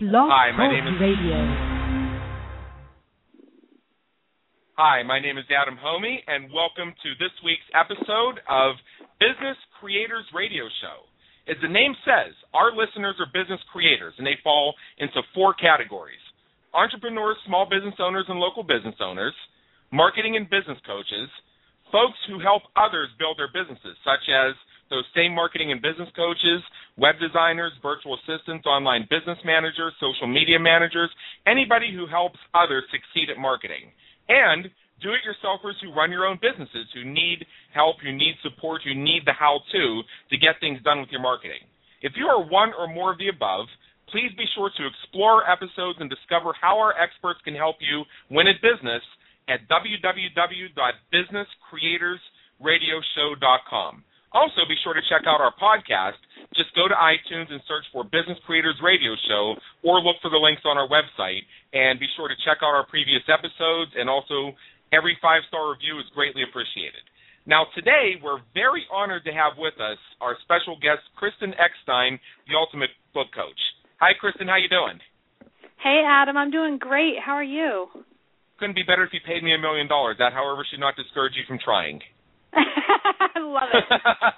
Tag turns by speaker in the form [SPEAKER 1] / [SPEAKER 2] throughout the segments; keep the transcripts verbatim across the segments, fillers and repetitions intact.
[SPEAKER 1] Blog
[SPEAKER 2] Hi, my
[SPEAKER 1] Talk
[SPEAKER 2] name is
[SPEAKER 1] Radio.
[SPEAKER 2] Hi, my name is Adam Homey, and welcome to this week's episode of Business Creators Radio Show. As the name says, our listeners are business creators, and they fall into four categories: entrepreneurs, small business owners, and local business owners, marketing and business coaches, folks who help others build their businesses, such as those same marketing and business coaches, web designers, virtual assistants, online business managers, social media managers, anybody who helps others succeed at marketing. And do-it-yourselfers who run your own businesses, who need help, who need support, who need the how-to to get things done with your marketing. If you are one or more of the above, please be sure to explore our episodes and discover how our experts can help you win at business at w w w dot business creators radio show dot com. Also, be sure to check out our podcast. Just go to iTunes and search for Business Creators Radio Show, or look for the links on our website. And be sure to check out our previous episodes, and also every five-star review is greatly appreciated. Now, today, we're very honored to have with us our special guest, Kristen Eckstein, the Ultimate Book Coach. Hi, Kristen. How you doing?
[SPEAKER 3] Hey, Adam. I'm doing great. How are you?
[SPEAKER 2] Couldn't be better if you paid me a million dollars. That, however, should not discourage you from trying.
[SPEAKER 3] I love it.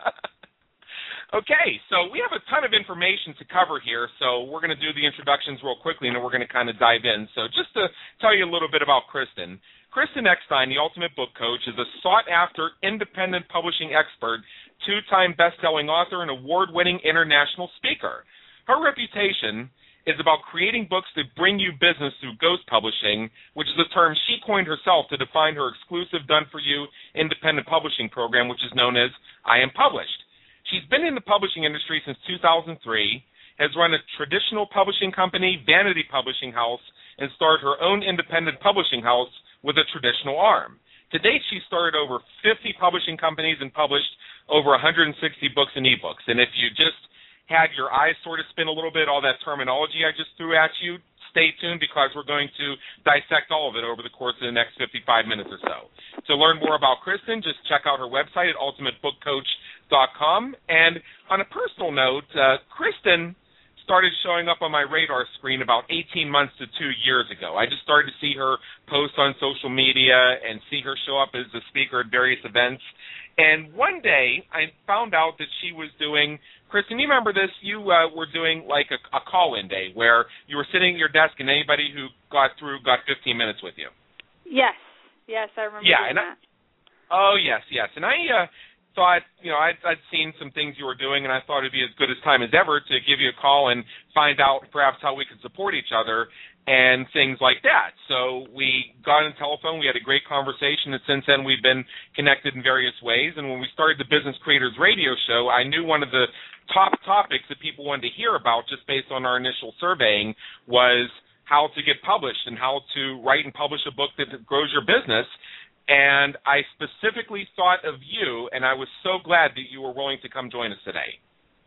[SPEAKER 2] Okay, so we have a ton of information to cover here, so we're going to do the introductions real quickly, and then we're going to kind of dive in. So just to tell you a little bit about Kristen, Kristen Eckstein, the Ultimate Book Coach, is a sought-after independent publishing expert, two-time best-selling author, and award-winning international speaker. Her reputation is about creating books that bring you business through ghost publishing, which is a term she coined herself to define her exclusive done-for-you independent publishing program, which is known as I Am Published. She's been in the publishing industry since two thousand three, has run a traditional publishing company, Vanity Publishing House, and started her own independent publishing house with a traditional arm. To date, she's started over fifty publishing companies and published over one hundred sixty books and ebooks. And if you just had your eyes sort of spin a little bit, all that terminology I just threw at you, stay tuned, because we're going to dissect all of it over the course of the next fifty-five minutes or so. To learn more about Kristen, just check out her website at ultimate book coach dot com. And on a personal note, uh, Kristen started showing up on my radar screen about eighteen months to two years ago. I just started to see her post on social media and see her show up as a speaker at various events. And one day, I found out that she was doing, Kristen, you remember this? You uh, were doing like a, a call-in day where you were sitting at your desk and anybody who got through got fifteen minutes with you.
[SPEAKER 3] Yes. Yes, I remember
[SPEAKER 2] yeah,
[SPEAKER 3] doing
[SPEAKER 2] and
[SPEAKER 3] that.
[SPEAKER 2] I, oh, yes, yes. And I uh, thought, you know, I'd, I'd seen some things you were doing, and I thought it'd be as good as time as ever to give you a call and find out perhaps how we could support each other and things like that. So we got on the telephone, we had a great conversation, and since then we've been connected in various ways. And when we started the Business Creators Radio Show, I knew one of the top topics that people wanted to hear about, just based on our initial surveying, was how to get published and how to write and publish a book that grows your business. And I specifically thought of you, and I was so glad that you were willing to come join us today.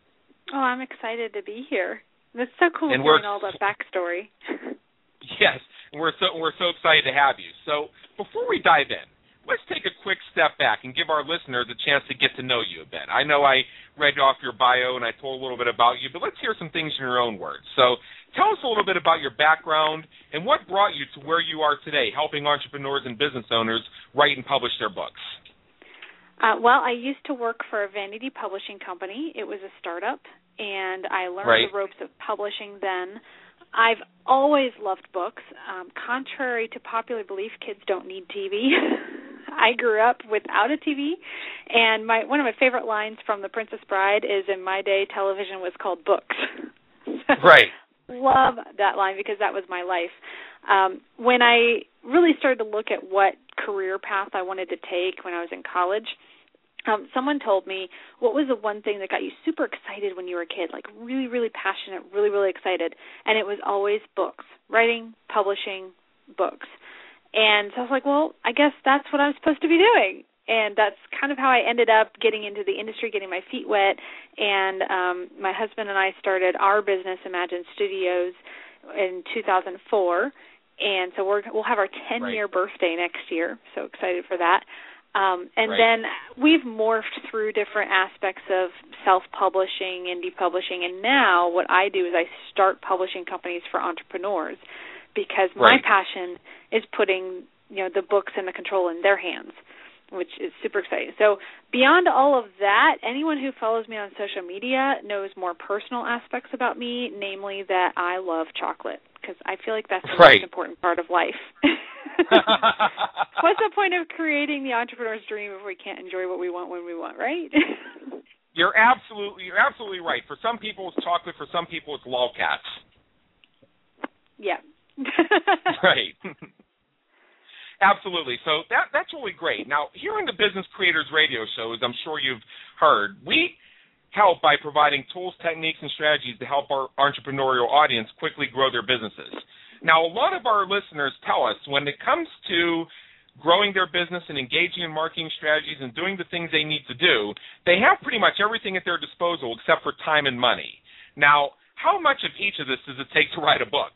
[SPEAKER 3] Oh, I'm excited to be here. It's so cool
[SPEAKER 2] and
[SPEAKER 3] hearing all that backstory.
[SPEAKER 2] Yes, and we're so we're so excited to have you. So before we dive in, let's take a quick step back and give our listeners a chance to get to know you a bit. I know I read off your bio and I told a little bit about you, but let's hear some things in your own words. So tell us a little bit about your background and what brought you to where you are today, helping entrepreneurs and business owners write and publish their books.
[SPEAKER 3] Uh, well, I used to work for a vanity publishing company. It was a startup, and I learned
[SPEAKER 2] right.
[SPEAKER 3] the ropes of publishing then. I've always loved books. Um, contrary to popular belief, kids don't need T V. I grew up without a T V, and my one of my favorite lines from The Princess Bride is, "In my day, television was called books."
[SPEAKER 2] Right.
[SPEAKER 3] Love that line because that was my life. Um, when I really started to look at what career path I wanted to take when I was in college, Um, someone told me, what was the one thing that got you super excited when you were a kid, like really, really passionate, really, really excited? And it was always books, writing, publishing, books. And so I was like, well, I guess that's what I'm supposed to be doing. And that's kind of how I ended up getting into the industry, getting my feet wet. And um, my husband and I started our business, Imagine Studios, in two thousand four. And so we're, we'll have our ten-year
[SPEAKER 2] right.
[SPEAKER 3] birthday next year. So excited for that. Um, and
[SPEAKER 2] right.
[SPEAKER 3] then we've morphed through different aspects of self-publishing, indie publishing, and now what I do is I start publishing companies for entrepreneurs because my
[SPEAKER 2] right.
[SPEAKER 3] passion is putting, you know, the books and the control in their hands, which is super exciting. So beyond all of that, anyone who follows me on social media knows more personal aspects about me, namely that I love chocolate, because I feel like that's the
[SPEAKER 2] right.
[SPEAKER 3] most important part of life. What's the point of creating the entrepreneur's dream if we can't enjoy what we want when we want, right?
[SPEAKER 2] You're absolutely you're absolutely right. For some people it's chocolate, for some people it's lolcats.
[SPEAKER 3] Yeah.
[SPEAKER 2] Right. Absolutely. So that that's really great. Now, here in the Business Creators Radio Show, as I'm sure you've heard, we help by providing tools, techniques, and strategies to help our entrepreneurial audience quickly grow their businesses. Now, a lot of our listeners tell us when it comes to growing their business and engaging in marketing strategies and doing the things they need to do, they have pretty much everything at their disposal except for time and money. Now, how much of each of this does it take to write a book?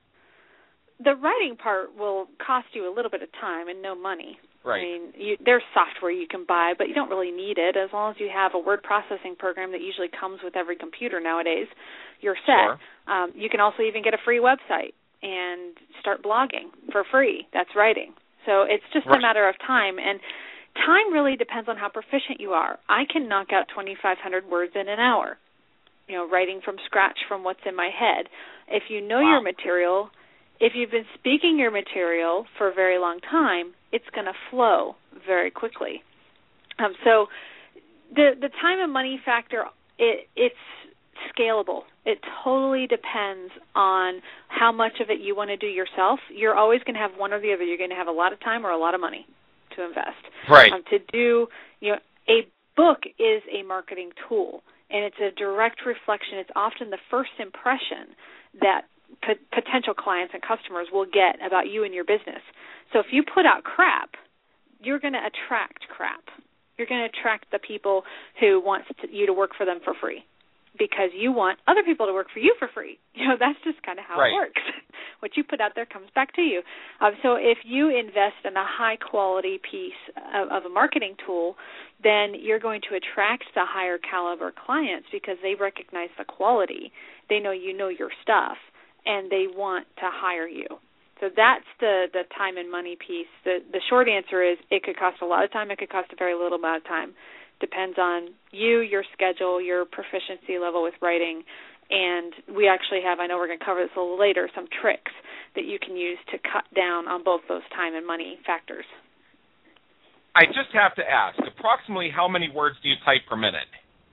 [SPEAKER 3] The writing part will cost you a little bit of time and no money.
[SPEAKER 2] Right.
[SPEAKER 3] I mean, you, there's software you can buy, but you don't really need it. As long as you have a word processing program that usually comes with every computer nowadays, you're set.
[SPEAKER 2] Sure.
[SPEAKER 3] Um, you can also even get a free website and start blogging for free. That's writing. So it's just
[SPEAKER 2] right.
[SPEAKER 3] a matter of time. And time really depends on how proficient you are. I can knock out twenty-five hundred words in an hour, you know, writing from scratch from what's in my head. If you know
[SPEAKER 2] wow.
[SPEAKER 3] your material, if you've been speaking your material for a very long time, it's going to flow very quickly. Um, so the the time and money factor, it, it's scalable. It totally depends on how much of it you want to do yourself. You're always going to have one or the other. You're going to have a lot of time or a lot of money to invest.
[SPEAKER 2] Right.
[SPEAKER 3] Um, to do, you know, a book is a marketing tool, and it's a direct reflection. It's often the first impression that p- potential clients and customers will get about you and your business. So if you put out crap, you're going to attract crap. You're going to attract the people who want to, you to work for them for free, because you want other people to work for you for free. You know, that's just kind of how
[SPEAKER 2] right.
[SPEAKER 3] it works. What you put out there comes back to you. Um, so if you invest in a high-quality piece of, of a marketing tool, then you're going to attract the higher caliber clients because they recognize the quality. They know you know your stuff, and they want to hire you. So that's the, the time and money piece. The, the short answer is it could cost a lot of time. It could cost a very little amount of time. Depends on you, your schedule, your proficiency level with writing, and we actually have, I know we're going to cover this a little later, some tricks that you can use to cut down on both those time and money factors.
[SPEAKER 2] I just have to ask, approximately how many words do you type per minute?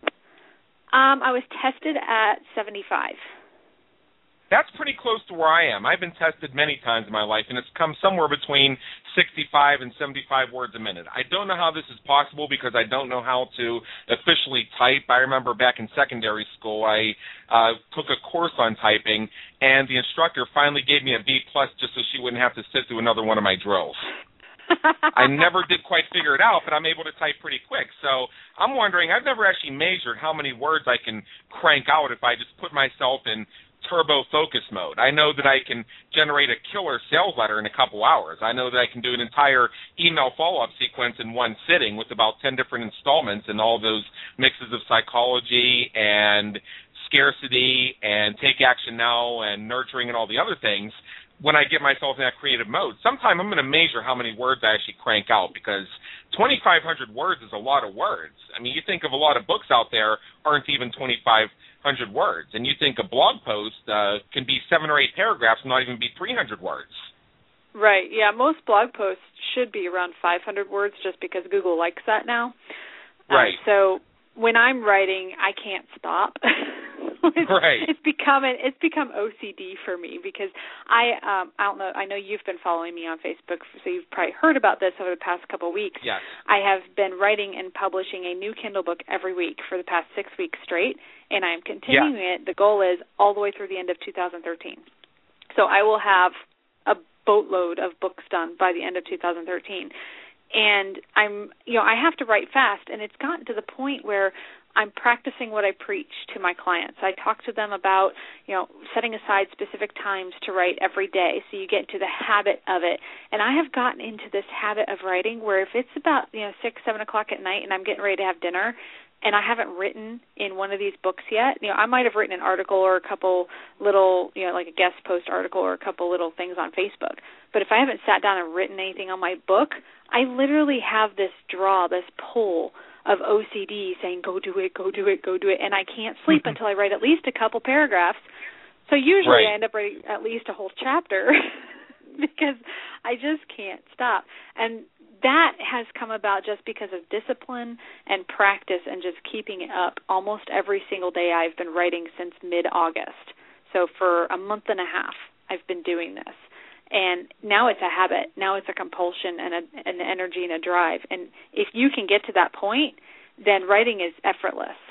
[SPEAKER 3] Um, I was tested at seventy-five.
[SPEAKER 2] That's pretty close to where I am. I've been tested many times in my life, and it's come somewhere between sixty-five and seventy-five words a minute. I don't know how this is possible because I don't know how to officially type. I remember back in secondary school, I uh, took a course on typing, and the instructor finally gave me a B plus just so she wouldn't have to sit through another one of my drills. I never did quite figure it out, but I'm able to type pretty quick. So I'm wondering, I've never actually measured how many words I can crank out if I just put myself in turbo focus mode. I know that I can generate a killer sales letter in a couple hours. I know that I can do an entire email follow-up sequence in one sitting with about ten different installments and all those mixes of psychology and scarcity and take action now and nurturing and all the other things when I get myself in that creative mode. Sometime I'm going to measure how many words I actually crank out, because twenty-five hundred words is a lot of words. I mean, you think of a lot of books out there aren't even twenty-five hundred words, and you think a blog post uh, can be seven or eight paragraphs and not even be three hundred words.
[SPEAKER 3] Right, yeah, most blog posts should be around five hundred words just because Google likes that now.
[SPEAKER 2] Right.
[SPEAKER 3] Um, so when I'm writing, I can't stop. it's,
[SPEAKER 2] right.
[SPEAKER 3] It's become it's become O C D for me because I um, I don't know. I know you've been following me on Facebook, so you've probably heard about this over the past couple of weeks.
[SPEAKER 2] Yes.
[SPEAKER 3] I have been writing and publishing a new Kindle book every week for the past six weeks straight, and I'm continuing
[SPEAKER 2] yes.
[SPEAKER 3] it. The goal is all the way through the end of two thousand thirteen. So I will have a boatload of books done by the end of two thousand thirteen. And I'm, you know, I have to write fast, and it's gotten to the point where I'm practicing what I preach to my clients. I talk to them about, you know, setting aside specific times to write every day so you get into the habit of it. And I have gotten into this habit of writing where if it's about, you know, six, seven o'clock at night and I'm getting ready to have dinner and I haven't written in one of these books yet, you know, I might have written an article or a couple little, you know, like a guest post article or a couple little things on Facebook. But if I haven't sat down and written anything on my book, I literally have this draw, this pull of O C D saying, go do it, go do it, go do it, and I can't sleep until I write at least a couple paragraphs. So usually right. I end up writing at least a whole chapter because I just can't stop. And that has come about just because of discipline and practice and just keeping it up almost every single day. I've been writing since mid-August. So for a month and a half I've been doing this. And now it's a habit. Now it's a compulsion and a, an energy and a drive. And if you can get to that point, then writing is effortless.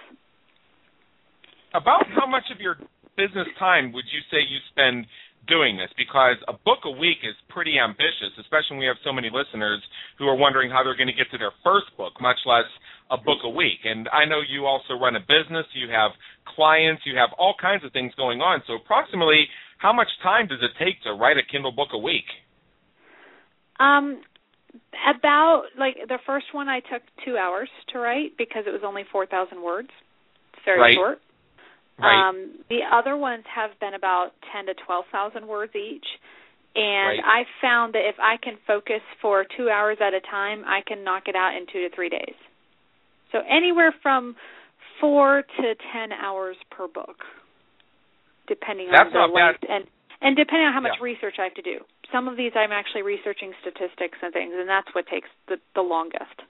[SPEAKER 2] About how much of your business time would you say you spend doing this? Because a book a week is pretty ambitious, especially when we have so many listeners who are wondering how they're going to get to their first book, much less a book a week. And I know you also run a business, you have clients, you have all kinds of things going on. So approximately how much time does it take to write a Kindle book a week?
[SPEAKER 3] Um, about, like, the first one I took two hours to write because it was only four thousand words. It's very
[SPEAKER 2] right.
[SPEAKER 3] short.
[SPEAKER 2] Right.
[SPEAKER 3] Um, the other ones have been about ten to twelve thousand words each. And
[SPEAKER 2] right.
[SPEAKER 3] I found that if I can focus for two hours at a time, I can knock it out in two to three days. So anywhere from four to ten hours per book, depending
[SPEAKER 2] That's
[SPEAKER 3] on the length
[SPEAKER 2] bad.
[SPEAKER 3] and and depending on how much
[SPEAKER 2] yeah.
[SPEAKER 3] research I have to do. Some of these I'm actually researching statistics and things, and that's what takes the, the longest.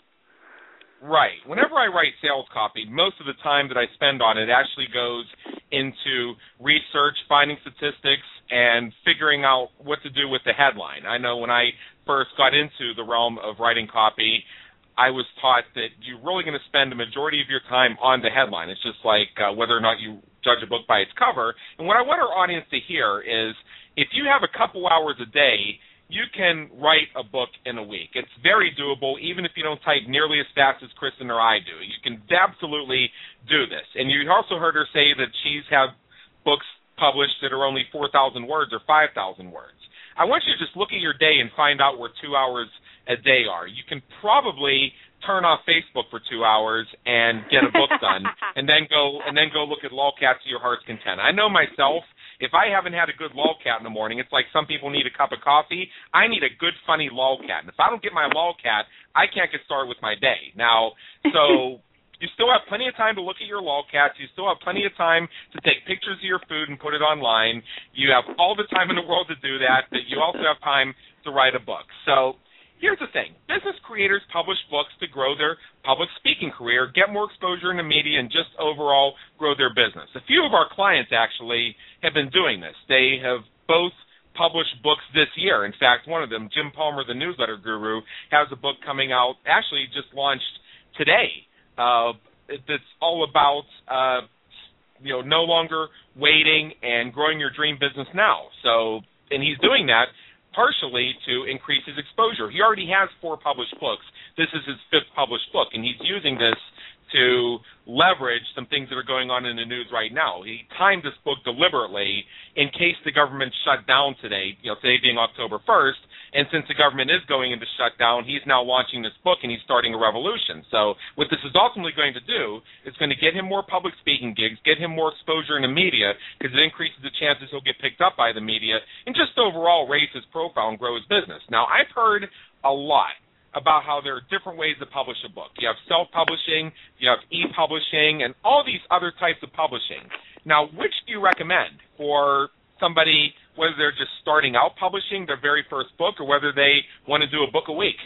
[SPEAKER 2] Right. Whenever I write sales copy, most of the time that I spend on it actually goes into research, finding statistics, and figuring out what to do with the headline. I know when I first got into the realm of writing copy, I was taught that you're really going to spend the majority of your time on the headline. It's just like uh, whether or not you judge a book by its cover. And what I want our audience to hear is if you have a couple hours a day, you can write a book in a week. It's very doable, even if you don't type nearly as fast as Kristen or I do. You can absolutely do this. And you also heard her say that she's had books published that are only four thousand words or five thousand words. I want you to just look at your day and find out where two hours a day are. You can probably turn off Facebook for two hours and get a book done, and then go and then go look at lolcats to your heart's content. I know myself. If I haven't had a good lolcat in the morning, it's like some people need a cup of coffee. I need a good, funny lolcat. And if I don't get my lolcat, I can't get started with my day. Now, so you still have plenty of time to look at your lolcats. You still have plenty of time to take pictures of your food and put it online. You have all the time in the world to do that, but you also have time to write a book. So here's the thing. Business creators publish books to grow their public speaking career, get more exposure in the media, and just overall grow their business. A few of our clients actually have been doing this. They have both published books this year. In fact, one of them, Jim Palmer, the newsletter guru, has a book coming out, actually just launched today. Uh, it's all about uh, you know, no longer waiting and growing your dream business now. So, and he's doing that partially to increase his exposure. He already has four published books. This is his fifth published book, and he's using this to leverage some things that are going on in the news right now. He timed this book deliberately in case the government shut down today, you know, today being October first, and since the government is going into shutdown, he's now launching this book and he's starting a revolution. So what this is ultimately going to do is going to get him more public speaking gigs, get him more exposure in the media, because it increases the chances he'll get picked up by the media, and just overall raise his profile and grow his business. Now, I've heard a lot about how there are different ways to publish a book. You have self-publishing, you have e-publishing, and all these other types of publishing. Now, which do you recommend for somebody, whether they're just starting out publishing their very first book or whether they want to do a book a week?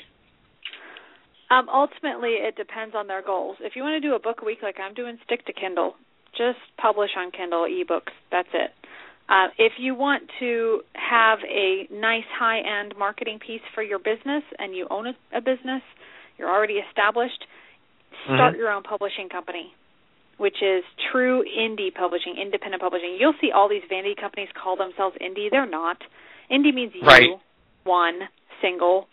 [SPEAKER 3] Um, ultimately, it depends on their goals. If you want to do a book a week like I'm doing, stick to Kindle. Just publish on Kindle, e-books. That's it. Uh, if you want to have a nice high-end marketing piece for your business and you own a, a business, you're already established, start mm-hmm. your own publishing company, which is true indie publishing, independent publishing. You'll see all these vanity companies call themselves indie. They're not. Indie means you,
[SPEAKER 2] right.
[SPEAKER 3] one, single.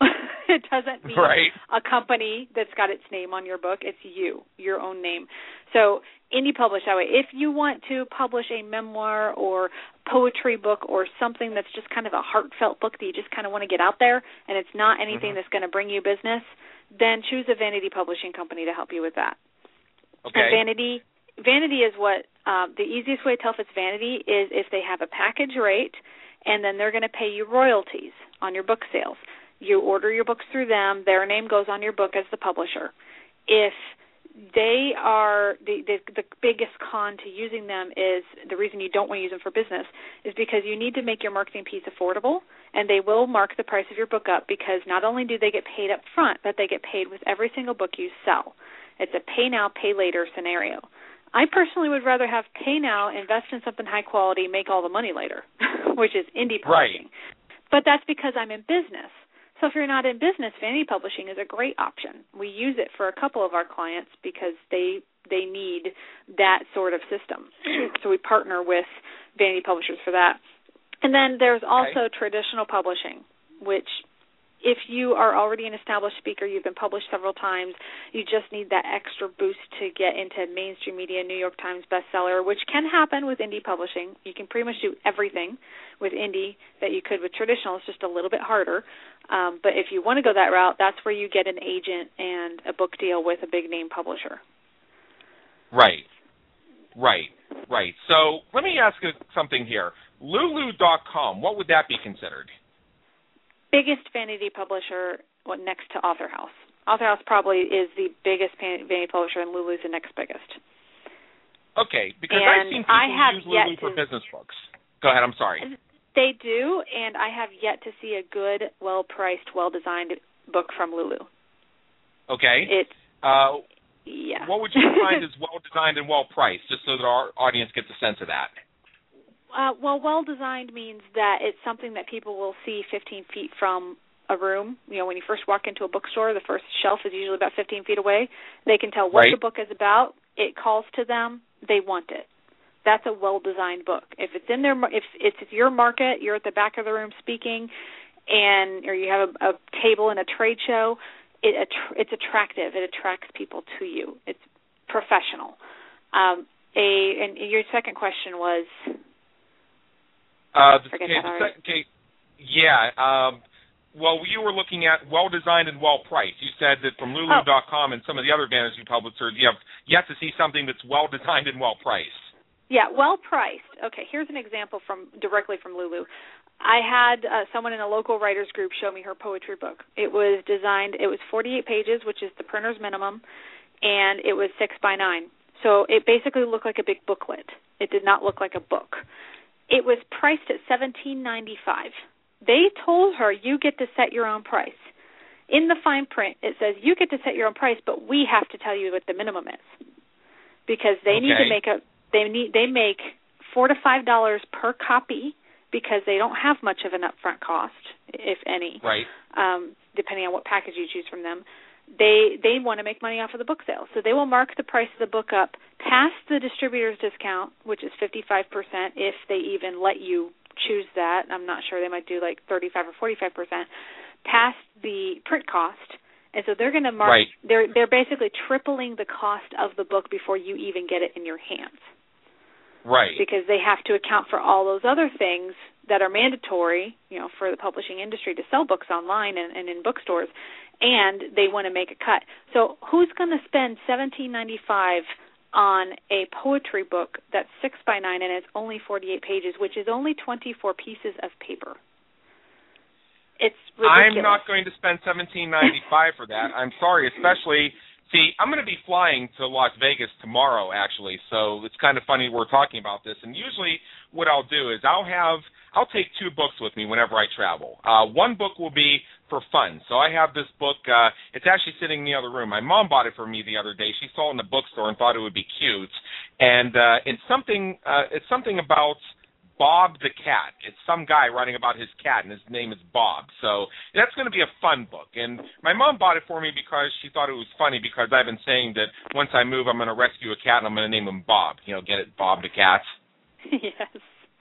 [SPEAKER 3] It doesn't mean
[SPEAKER 2] right.
[SPEAKER 3] a company that's got its name on your book. It's you, your own name. So indie publish that way. If you want to publish a memoir or poetry book or something that's just kind of a heartfelt book that you just kind of want to get out there and it's not anything mm-hmm. that's going to bring you business, then choose a vanity publishing company to help you with that.
[SPEAKER 2] Okay.
[SPEAKER 3] And vanity, vanity is what um, the easiest way to tell if it's vanity is if they have a package rate and then they're going to pay you royalties on your book sales. You order your books through them. Their name goes on your book as the publisher. If they are, the, the, the biggest con to using them is, the reason you don't want to use them for business is because you need to make your marketing piece affordable, and they will mark the price of your book up because not only do they get paid up front, but they get paid with every single book you sell. It's a pay now, pay later scenario. I personally would rather have pay now, invest in something high quality, make all the money later, which is indie publishing.
[SPEAKER 2] Right.
[SPEAKER 3] But that's because I'm in business. So if you're not in business, vanity publishing is a great option. We use it for a couple of our clients because they they need that sort of system. So we partner with vanity publishers for that. And then there's also okay. traditional publishing, which if you are already an established speaker, you've been published several times, you just need that extra boost to get into mainstream media, New York Times bestseller, which can happen with indie publishing. You can pretty much do everything with indie that you could with traditional. It's just a little bit harder. Um, but if you want to go that route, that's where you get an agent and a book deal with a big-name publisher.
[SPEAKER 2] Right, right, right. So let me ask you something here. Lulu dot com, what would that be considered?
[SPEAKER 3] Biggest vanity publisher, well, next to Author House. Author House probably is the biggest vanity publisher, and Lulu's the next biggest.
[SPEAKER 2] Okay, because
[SPEAKER 3] and
[SPEAKER 2] I've seen people
[SPEAKER 3] I have
[SPEAKER 2] use Lulu for
[SPEAKER 3] to,
[SPEAKER 2] business books. Go ahead, I'm sorry.
[SPEAKER 3] They do, and I have yet to see a good, well-priced, well-designed book from Lulu.
[SPEAKER 2] Okay.
[SPEAKER 3] It,
[SPEAKER 2] uh,
[SPEAKER 3] yeah.
[SPEAKER 2] What would you find is well-designed and well-priced, just so that our audience gets a sense of that?
[SPEAKER 3] Uh, well, well-designed means that it's something that people will see fifteen feet from a room. You know, when you first walk into a bookstore, the first shelf is usually about fifteen feet away. They can tell what
[SPEAKER 2] right.
[SPEAKER 3] the book is about. It calls to them. They want it. That's a well-designed book. If it's in their, if it's your market, you're at the back of the room speaking, and or you have a, a table in a trade show, it it's attractive. It attracts people to you. It's professional. Um, a and your second question was.
[SPEAKER 2] Uh, the, okay, the second, okay, yeah. Um, well, you were looking at well-designed and well-priced. You said that from Lulu dot com oh. and some of the other vanity publishers, you have yet to see something that's well-designed and well-priced.
[SPEAKER 3] Yeah, well-priced. Okay, here's an example from directly from Lulu. I had uh, someone in a local writers group show me her poetry book. It was designed, it was forty-eight pages, which is the printer's minimum, and it was six by nine. So it basically looked like a big booklet. It did not look like a book. It was priced at seventeen ninety-five. They told her, you get to set your own price. In the fine print, it says, you get to set your own price, but we have to tell you what the minimum is. Because they okay. need to make a, they need, they make four to five dollars per copy because they don't have much of an upfront cost, if any.
[SPEAKER 2] Right.
[SPEAKER 3] Um, depending on what package you choose from them. They they want to make money off of the book sale. So they will mark the price of the book up past the distributor's discount, which is fifty-five percent if they even let you choose that. I'm not sure. They might do like thirty-five or forty-five percent past the print cost. And so they're going to mark,
[SPEAKER 2] right.
[SPEAKER 3] they're, they're basically tripling the cost of the book before you even get it in your hands.
[SPEAKER 2] Right.
[SPEAKER 3] Because they have to account for all those other things that are mandatory, you know, for the publishing industry to sell books online and, and in bookstores. And they want to make a cut. So who's going to spend seventeen ninety-five on a poetry book that's six by nine and it's only forty-eight pages, which is only twenty-four pieces of paper? It's ridiculous.
[SPEAKER 2] I'm not going to spend seventeen ninety-five for that. I'm sorry, especially, see, I'm going to be flying to Las Vegas tomorrow, actually, so it's kind of funny we're talking about this. And usually what I'll do is I'll have, I'll take two books with me whenever I travel. Uh, one book will be for fun. So I have this book. Uh, it's actually sitting in the other room. My mom bought it for me the other day. She saw it in the bookstore and thought it would be cute. And uh, it's something. Uh, it's something about Bob the cat. It's some guy writing about his cat, and his name is Bob. So that's going to be a fun book. And my mom bought it for me because she thought it was funny because I've been saying that once I move, I'm going to rescue a cat and I'm going to name him Bob. You know, get it, Bob the cat.
[SPEAKER 3] Yes.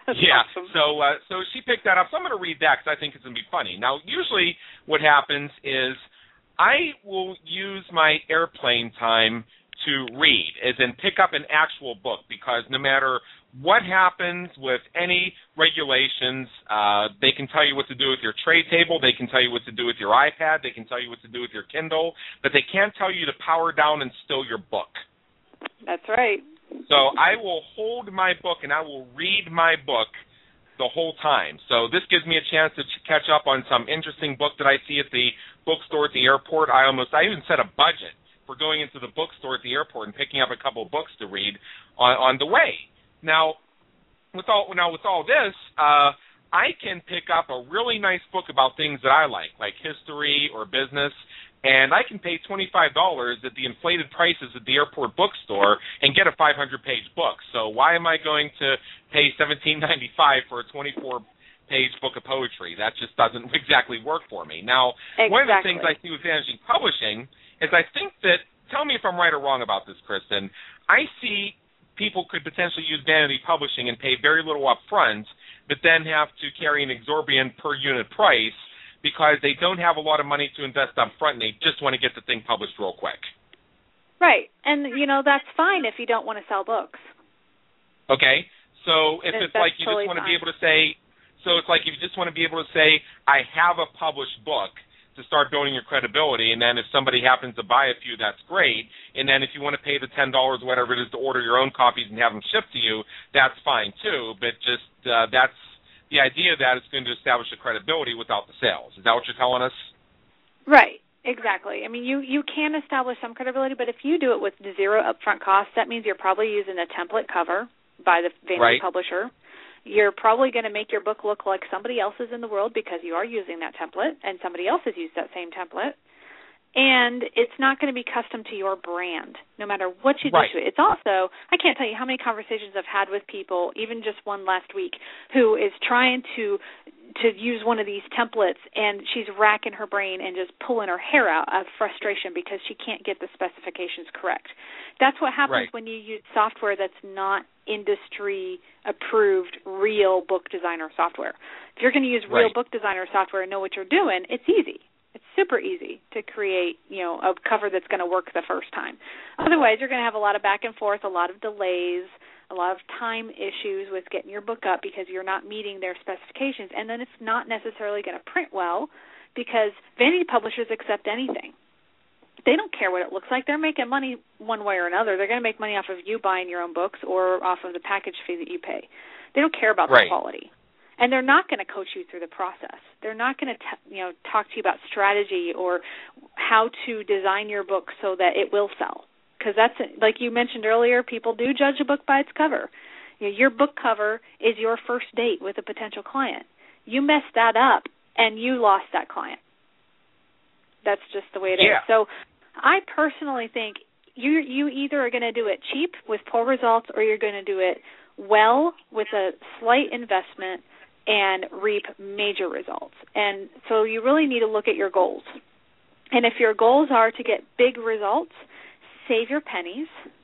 [SPEAKER 2] yeah.
[SPEAKER 3] Awesome.
[SPEAKER 2] So uh, so she picked that up. So I'm going to read that because I think it's going to be funny. Now, usually what happens is I will use my airplane time to read, as in pick up an actual book, because no matter what happens with any regulations, uh, they can tell you what to do with your tray table, they can tell you what to do with your iPad, they can tell you what to do with your Kindle, but they can't tell you to power down and still your book.
[SPEAKER 3] That's right.
[SPEAKER 2] So I will hold my book and I will read my book the whole time. So this gives me a chance to catch up on some interesting book that I see at the bookstore at the airport. I almost, I even set a budget for going into the bookstore at the airport and picking up a couple of books to read on, on the way. Now, with all now with all this, uh, I can pick up a really nice book about things that I like, like history or business, and I can pay twenty-five dollars at the inflated prices at the airport bookstore and get a five hundred page book. So why am I going to pay seventeen ninety-five for a twenty-four page book of poetry? That just doesn't exactly work for me. Now,
[SPEAKER 3] exactly.
[SPEAKER 2] One of the things I see with Vanishing Publishing is I think that, tell me if I'm right or wrong about this, Kristen, I see people could potentially use Vanity Publishing and pay very little up front, but then have to carry an exorbitant per unit price because they don't have a lot of money to invest up front and they just want to get the thing published real quick.
[SPEAKER 3] Right. And, you know, that's fine if you don't want to sell books.
[SPEAKER 2] Okay. So if it's
[SPEAKER 3] that's
[SPEAKER 2] like you
[SPEAKER 3] totally
[SPEAKER 2] just want to
[SPEAKER 3] fine.
[SPEAKER 2] be able to say, so it's like if you just want to be able to say, I have a published book, to start building your credibility, and then if somebody happens to buy a few, that's great. And then if you want to pay the ten dollars, whatever it is, to order your own copies and have them shipped to you, that's fine too. But just uh, that's the idea that it's going to establish a credibility without the sales. Is that what you're telling us?
[SPEAKER 3] Right. Exactly. I mean, you, you can establish some credibility, but if you do it with zero upfront costs, that means you're probably using a template cover by the Vanity
[SPEAKER 2] right.
[SPEAKER 3] publisher. You're probably going to make your book look like somebody else's in the world because you are using that template and somebody else has used that same template. And it's not going to be custom to your brand, no matter what you do
[SPEAKER 2] right.
[SPEAKER 3] to it. It's also, I can't tell you how many conversations I've had with people, even just one last week, who is trying to to use one of these templates, and she's racking her brain and just pulling her hair out of frustration because she can't get the specifications correct. That's what happens
[SPEAKER 2] right.
[SPEAKER 3] when you use software that's not industry-approved real book designer software. If you're going to use real
[SPEAKER 2] right.
[SPEAKER 3] book designer software and know what you're doing, it's easy. It's super easy to create, you know, a cover that's going to work the first time. Otherwise, you're going to have a lot of back and forth, a lot of delays, a lot of time issues with getting your book up because you're not meeting their specifications, and then it's not necessarily going to print well because vanity publishers accept anything. They don't care what it looks like. They're making money one way or another. They're going to make money off of you buying your own books or off of the package fee that you pay. They don't care about
[SPEAKER 2] right.
[SPEAKER 3] the quality. And they're not going to coach you through the process. They're not going to, t- you know, talk to you about strategy or how to design your book so that it will sell. Because that's, like you mentioned earlier, people do judge a book by its cover. You know, your book cover is your first date with a potential client. You messed that up, and you lost that client. That's just the way it
[SPEAKER 2] yeah.
[SPEAKER 3] is. So I personally think you you either are going to do it cheap with poor results or you're going to do it well with a slight investment and reap major results. And so you really need to look at your goals. And if your goals are to get big results, save your pennies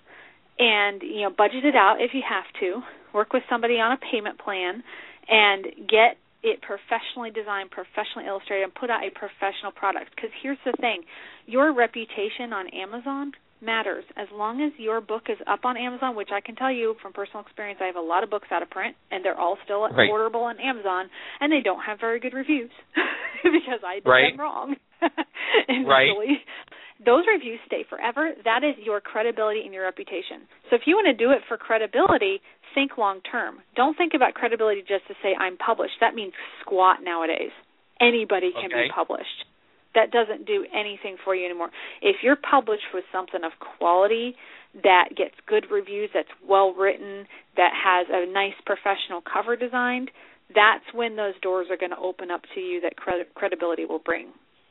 [SPEAKER 3] and, you know, budget it out if you have to. Work with somebody on a payment plan and get it professionally designed, professionally illustrated, and put out a professional product. Because here's the thing. Your reputation on Amazon matters. As long as your book is up on Amazon, which I can tell you from personal experience, I have a lot of books out of print, and they're all still
[SPEAKER 2] right.
[SPEAKER 3] orderable on Amazon, and they don't have very good reviews because I did
[SPEAKER 2] right.
[SPEAKER 3] them wrong initially.
[SPEAKER 2] Right.
[SPEAKER 3] Those reviews stay forever. That is your credibility and your reputation. So if you want to do it for credibility, think long term. Don't think about credibility just to say I'm published. That means squat nowadays. Anybody can
[SPEAKER 2] okay.
[SPEAKER 3] be published. That doesn't do anything for you anymore. If you're published with something of quality that gets good reviews, that's well written, that has a nice professional cover designed, that's when those doors are going to open up to you that cred- credibility will bring.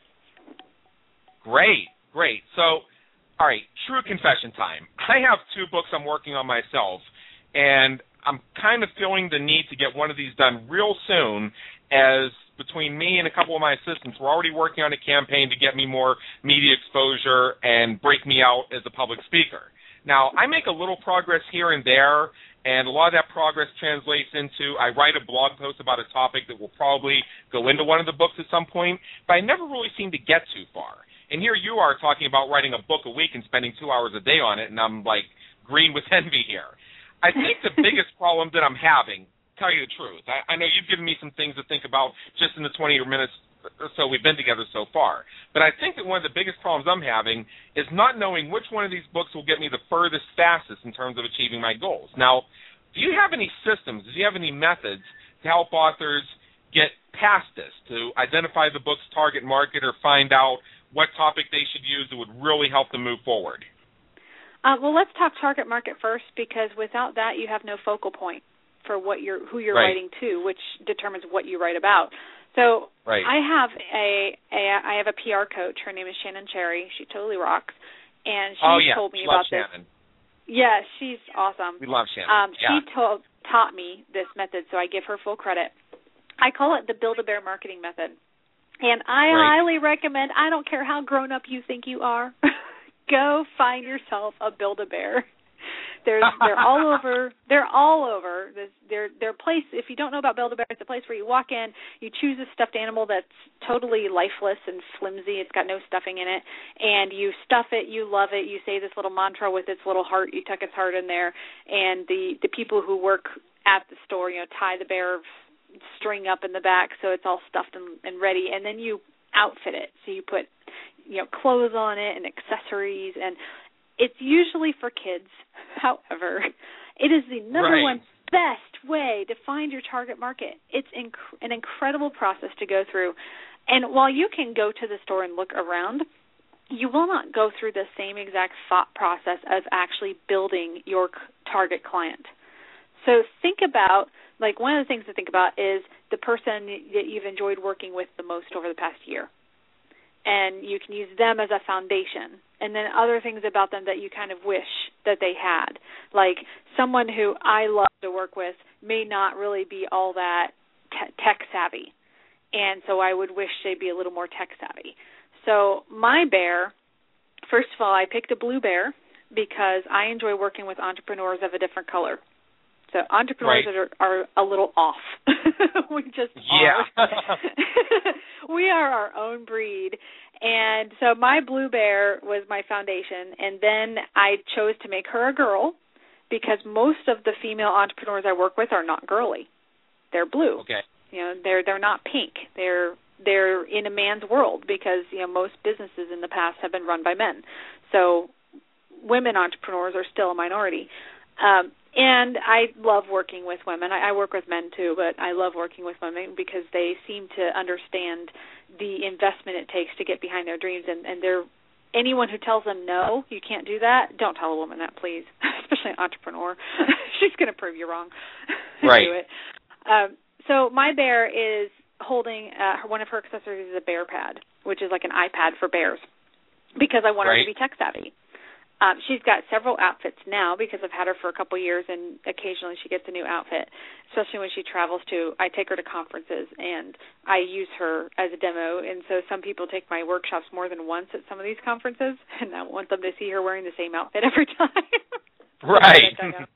[SPEAKER 2] Great, great. So, all right, true confession time. I have two books I'm working on myself, and I'm kind of feeling the need to get one of these done real soon, as between me and a couple of my assistants, we're already working on a campaign to get me more media exposure and break me out as a public speaker. Now, I make a little progress here and there, And a lot of that progress translates into I write a blog post about a topic that will probably go into one of the books at some point, but I never really seem to get too far. And here you are talking about writing a book a week and spending two hours a day on it, and I'm like green with envy here. I think the biggest problem that I'm having, tell you the truth, I, I know you've given me some things to think about just in the twenty minutes or so we've been together so far, but I think that one of the biggest problems I'm having is not knowing which one of these books will get me the furthest, fastest in terms of achieving my goals. Now, do you have any systems, do you have any methods to help authors get past this, to identify the book's target market or find out what topic they should use that would really help them move forward?
[SPEAKER 3] Uh, well, let's talk target market first, because without that, you have no focal point for what you're, who you're
[SPEAKER 2] right.
[SPEAKER 3] writing to, which determines what you write about. So
[SPEAKER 2] right.
[SPEAKER 3] I have a, a I have a P R coach. Her name is Shannon Cherry. She totally rocks, and she
[SPEAKER 2] oh, yeah.
[SPEAKER 3] told me
[SPEAKER 2] Love
[SPEAKER 3] about
[SPEAKER 2] Shannon.
[SPEAKER 3] this. Yeah, she's awesome.
[SPEAKER 2] We love Shannon.
[SPEAKER 3] Um,
[SPEAKER 2] yeah.
[SPEAKER 3] She told, taught me this method, so I give her full credit. I call it the Build-A-Bear marketing method, and I
[SPEAKER 2] right.
[SPEAKER 3] highly recommend. I don't care how grown up you think you are, go find yourself a Build-A-Bear. There's, they're all over. They're all over. There's, they're, they're a place. If you don't know about Build-A-Bear, it's a place where you walk in, you choose a stuffed animal that's totally lifeless and flimsy. It's got no stuffing in it, and you stuff it. You love it. You say this little mantra with its little heart. You tuck its heart in there, and the the people who work at the store, you know, tie the bear string up in the back so it's all stuffed and, and ready, and then you outfit it. So you put, you know, clothes on it and accessories, and it's usually for kids. However, it is the number
[SPEAKER 2] right.
[SPEAKER 3] one best way to find your target market. It's inc- an incredible process to go through. And while you can go to the store and look around, you will not go through the same exact thought process as actually building your target client. So think about, like one of the things to think about is the person that you've enjoyed working with the most over the past year. And you can use them as a foundation. And then other things about them that you kind of wish that they had. Like someone who I love to work with may not really be all that te- tech savvy. And so I would wish they'd be a little more tech savvy. So my bear, first of all, I picked a blue bear because I enjoy working with entrepreneurs of a different color. So entrepreneurs
[SPEAKER 2] right.
[SPEAKER 3] are, are a little off. We just
[SPEAKER 2] yeah.
[SPEAKER 3] are. We are our own breed. And so my blue bear was my foundation. And then I chose to make her a girl because most of the female entrepreneurs I work with are not girly. They're blue.
[SPEAKER 2] Okay.
[SPEAKER 3] You know, they're they're not pink. They're they're in a man's world because, you know, most businesses in the past have been run by men. So women entrepreneurs are still a minority. Um, and I love working with women. I, I work with men too, but I love working with women because they seem to understand the investment it takes to get behind their dreams. And, and they're anyone who tells them, no, you can't do that, don't tell a woman that, please, especially an entrepreneur. She's going to prove you wrong.
[SPEAKER 2] Right.
[SPEAKER 3] Do it. Um, so my bear is holding, uh, one of her accessories is a bear pad, which is like an iPad for bears, because I want
[SPEAKER 2] right.
[SPEAKER 3] her to be tech savvy. Um, she's got several outfits now because I've had her for a couple of years, and occasionally she gets a new outfit, especially when she travels to, I take her to conferences, and I use her as a demo. And so some people take my workshops more than once at some of these conferences, and I want them to see her wearing the same outfit every time.
[SPEAKER 2] Right.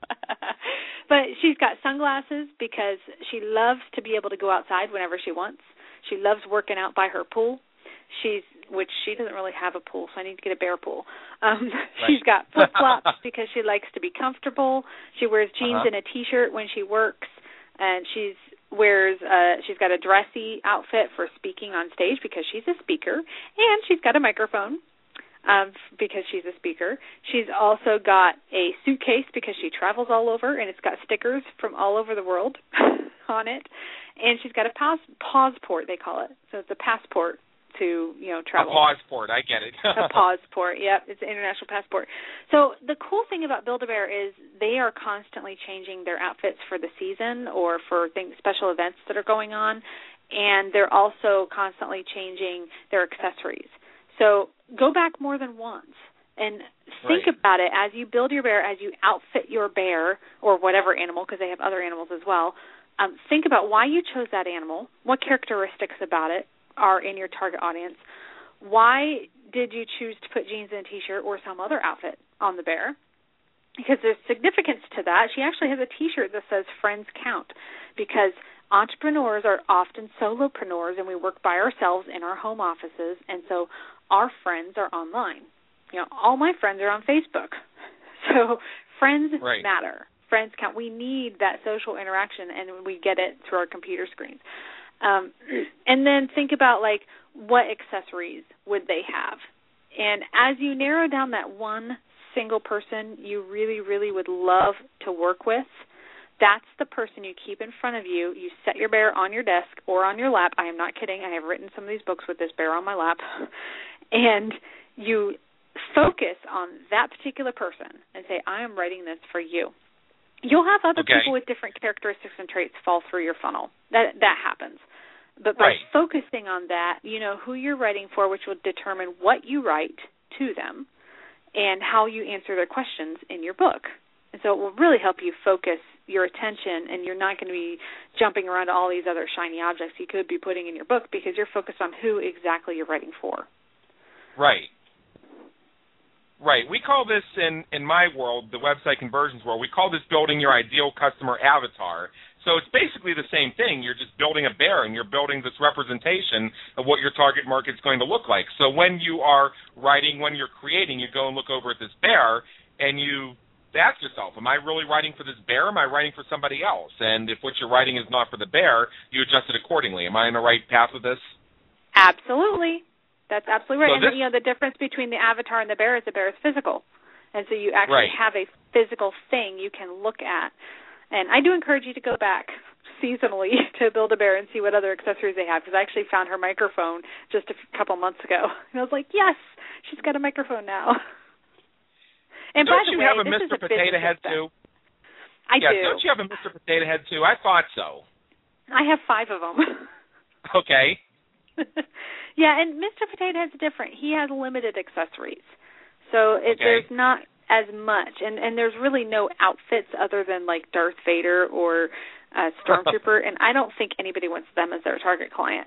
[SPEAKER 3] But she's got sunglasses because she loves to be able to go outside whenever she wants. She loves working out by her pool. She's, which she doesn't really have a pool, so I need to get a bear pool. Um, right. She's got flip-flops because she likes to be comfortable. She wears jeans
[SPEAKER 2] uh-huh.
[SPEAKER 3] and a T-shirt when she works, and she's wears uh, she's got a dressy outfit for speaking on stage because she's a speaker, and she's got a microphone um, because she's a speaker. She's also got a suitcase because she travels all over, and it's got stickers from all over the world on it, and she's got a pause pause-port, they call it. So it's a passport to, you know, travel.
[SPEAKER 2] A passport, I get it.
[SPEAKER 3] A passport, yep, it's an international passport. So the cool thing about Build-A-Bear is they are constantly changing their outfits for the season or for things, special events that are going on, and they're also constantly changing their accessories. So go back more than once and think
[SPEAKER 2] right.
[SPEAKER 3] about it as you build your bear, as you outfit your bear or whatever animal, because they have other animals as well. Um, think about why you chose that animal, what characteristics about it are in your target audience. Why did you choose to put jeans and a T-shirt or some other outfit on the bear? because there's significance to that. She actually has a T-shirt that says "Friends Count," because entrepreneurs are often solopreneurs, and we work by ourselves in our home offices, and so our friends are online. You know, all my friends are on Facebook. So friends
[SPEAKER 2] right.
[SPEAKER 3] matter. Friends count. We need that social interaction, and we get it through our computer screens. Um, and then think about, like, what accessories would they have? And as you narrow down that one single person you really, really would love to work with, that's the person you keep in front of you. You set your bear on your desk or on your lap. I am not kidding. I have written some of these books with this bear on my lap. And you focus on that particular person and say, I am writing this for you. You'll have other
[SPEAKER 2] okay.
[SPEAKER 3] people with different characteristics and traits fall through your funnel. That that happens. But by
[SPEAKER 2] right.
[SPEAKER 3] focusing on that, you know who you're writing for, which will determine what you write to them and how you answer their questions in your book. And so it will really help you focus your attention, and you're not going to be jumping around to all these other shiny objects you could be putting in your book because you're focused on who exactly you're writing for.
[SPEAKER 2] Right. Right. We call this, in, in my world, the website conversions world, we call this building your ideal customer avatar. So it's basically the same thing. You're just building a bear, and you're building this representation of what your target market's going to look like. So when you are writing, when you're creating, you go and look over at this bear, and you ask yourself, am I really writing for this bear, or am I writing for somebody else? And if what you're writing is not for the bear, you adjust it accordingly. Am I on the right path with this?
[SPEAKER 3] Absolutely. That's absolutely right.
[SPEAKER 2] So
[SPEAKER 3] and,
[SPEAKER 2] this,
[SPEAKER 3] you know, the difference between the avatar and the bear is the bear is physical. And so you actually
[SPEAKER 2] right.
[SPEAKER 3] have a physical thing you can look at. And I do encourage you to go back seasonally to Build-A-Bear and see what other accessories they have, because I actually found her microphone just a couple months ago. And I was like, yes, she's got a microphone now. And
[SPEAKER 2] don't
[SPEAKER 3] by the
[SPEAKER 2] you
[SPEAKER 3] way,
[SPEAKER 2] have a
[SPEAKER 3] this
[SPEAKER 2] Mister
[SPEAKER 3] is a
[SPEAKER 2] Potato Head, too?
[SPEAKER 3] I
[SPEAKER 2] yeah,
[SPEAKER 3] do.
[SPEAKER 2] Don't you have a Mister Potato Head, too? I thought so.
[SPEAKER 3] I have five of them.
[SPEAKER 2] Okay.
[SPEAKER 3] Yeah, and Mister Potato Head's different. He has limited accessories. So it,
[SPEAKER 2] okay.
[SPEAKER 3] there's not as much. And, and there's really no outfits other than, like, Darth Vader or uh, Stormtrooper, and I don't think anybody wants them as their target client.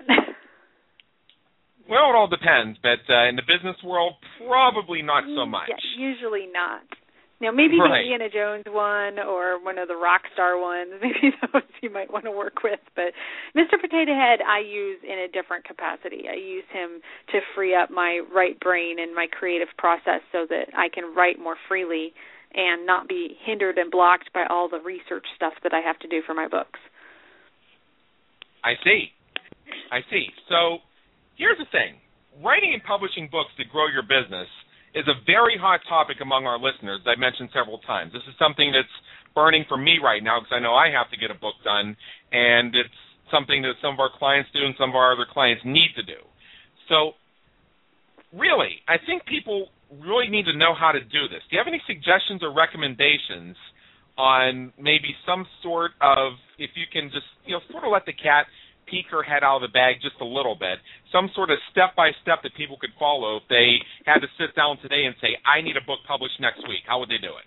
[SPEAKER 2] Well, it all depends, but uh, in the business world, probably not so much.
[SPEAKER 3] Yeah, usually not. Now, maybe
[SPEAKER 2] right.
[SPEAKER 3] the Indiana Jones one or one of the rock star ones, maybe those you might want to work with. But Mister Potato Head I use in a different capacity. I use him to free up my right brain and my creative process so that I can write more freely and not be hindered and blocked by all the research stuff that I have to do for my books.
[SPEAKER 2] I see. I see. So here's the thing. Writing and publishing books to grow your business is a very hot topic among our listeners, as I mentioned several times. This is something that's burning for me right now because I know I have to get a book done, and it's something that some of our clients do and some of our other clients need to do. So really, I think people really need to know how to do this. Do you have any suggestions or recommendations on maybe some sort of, if you can just, you know, sort of let the cat peek her head out of the bag just a little bit, some sort of step-by-step that people could follow if they had to sit down today and say, I need a book published next week? How would they do it?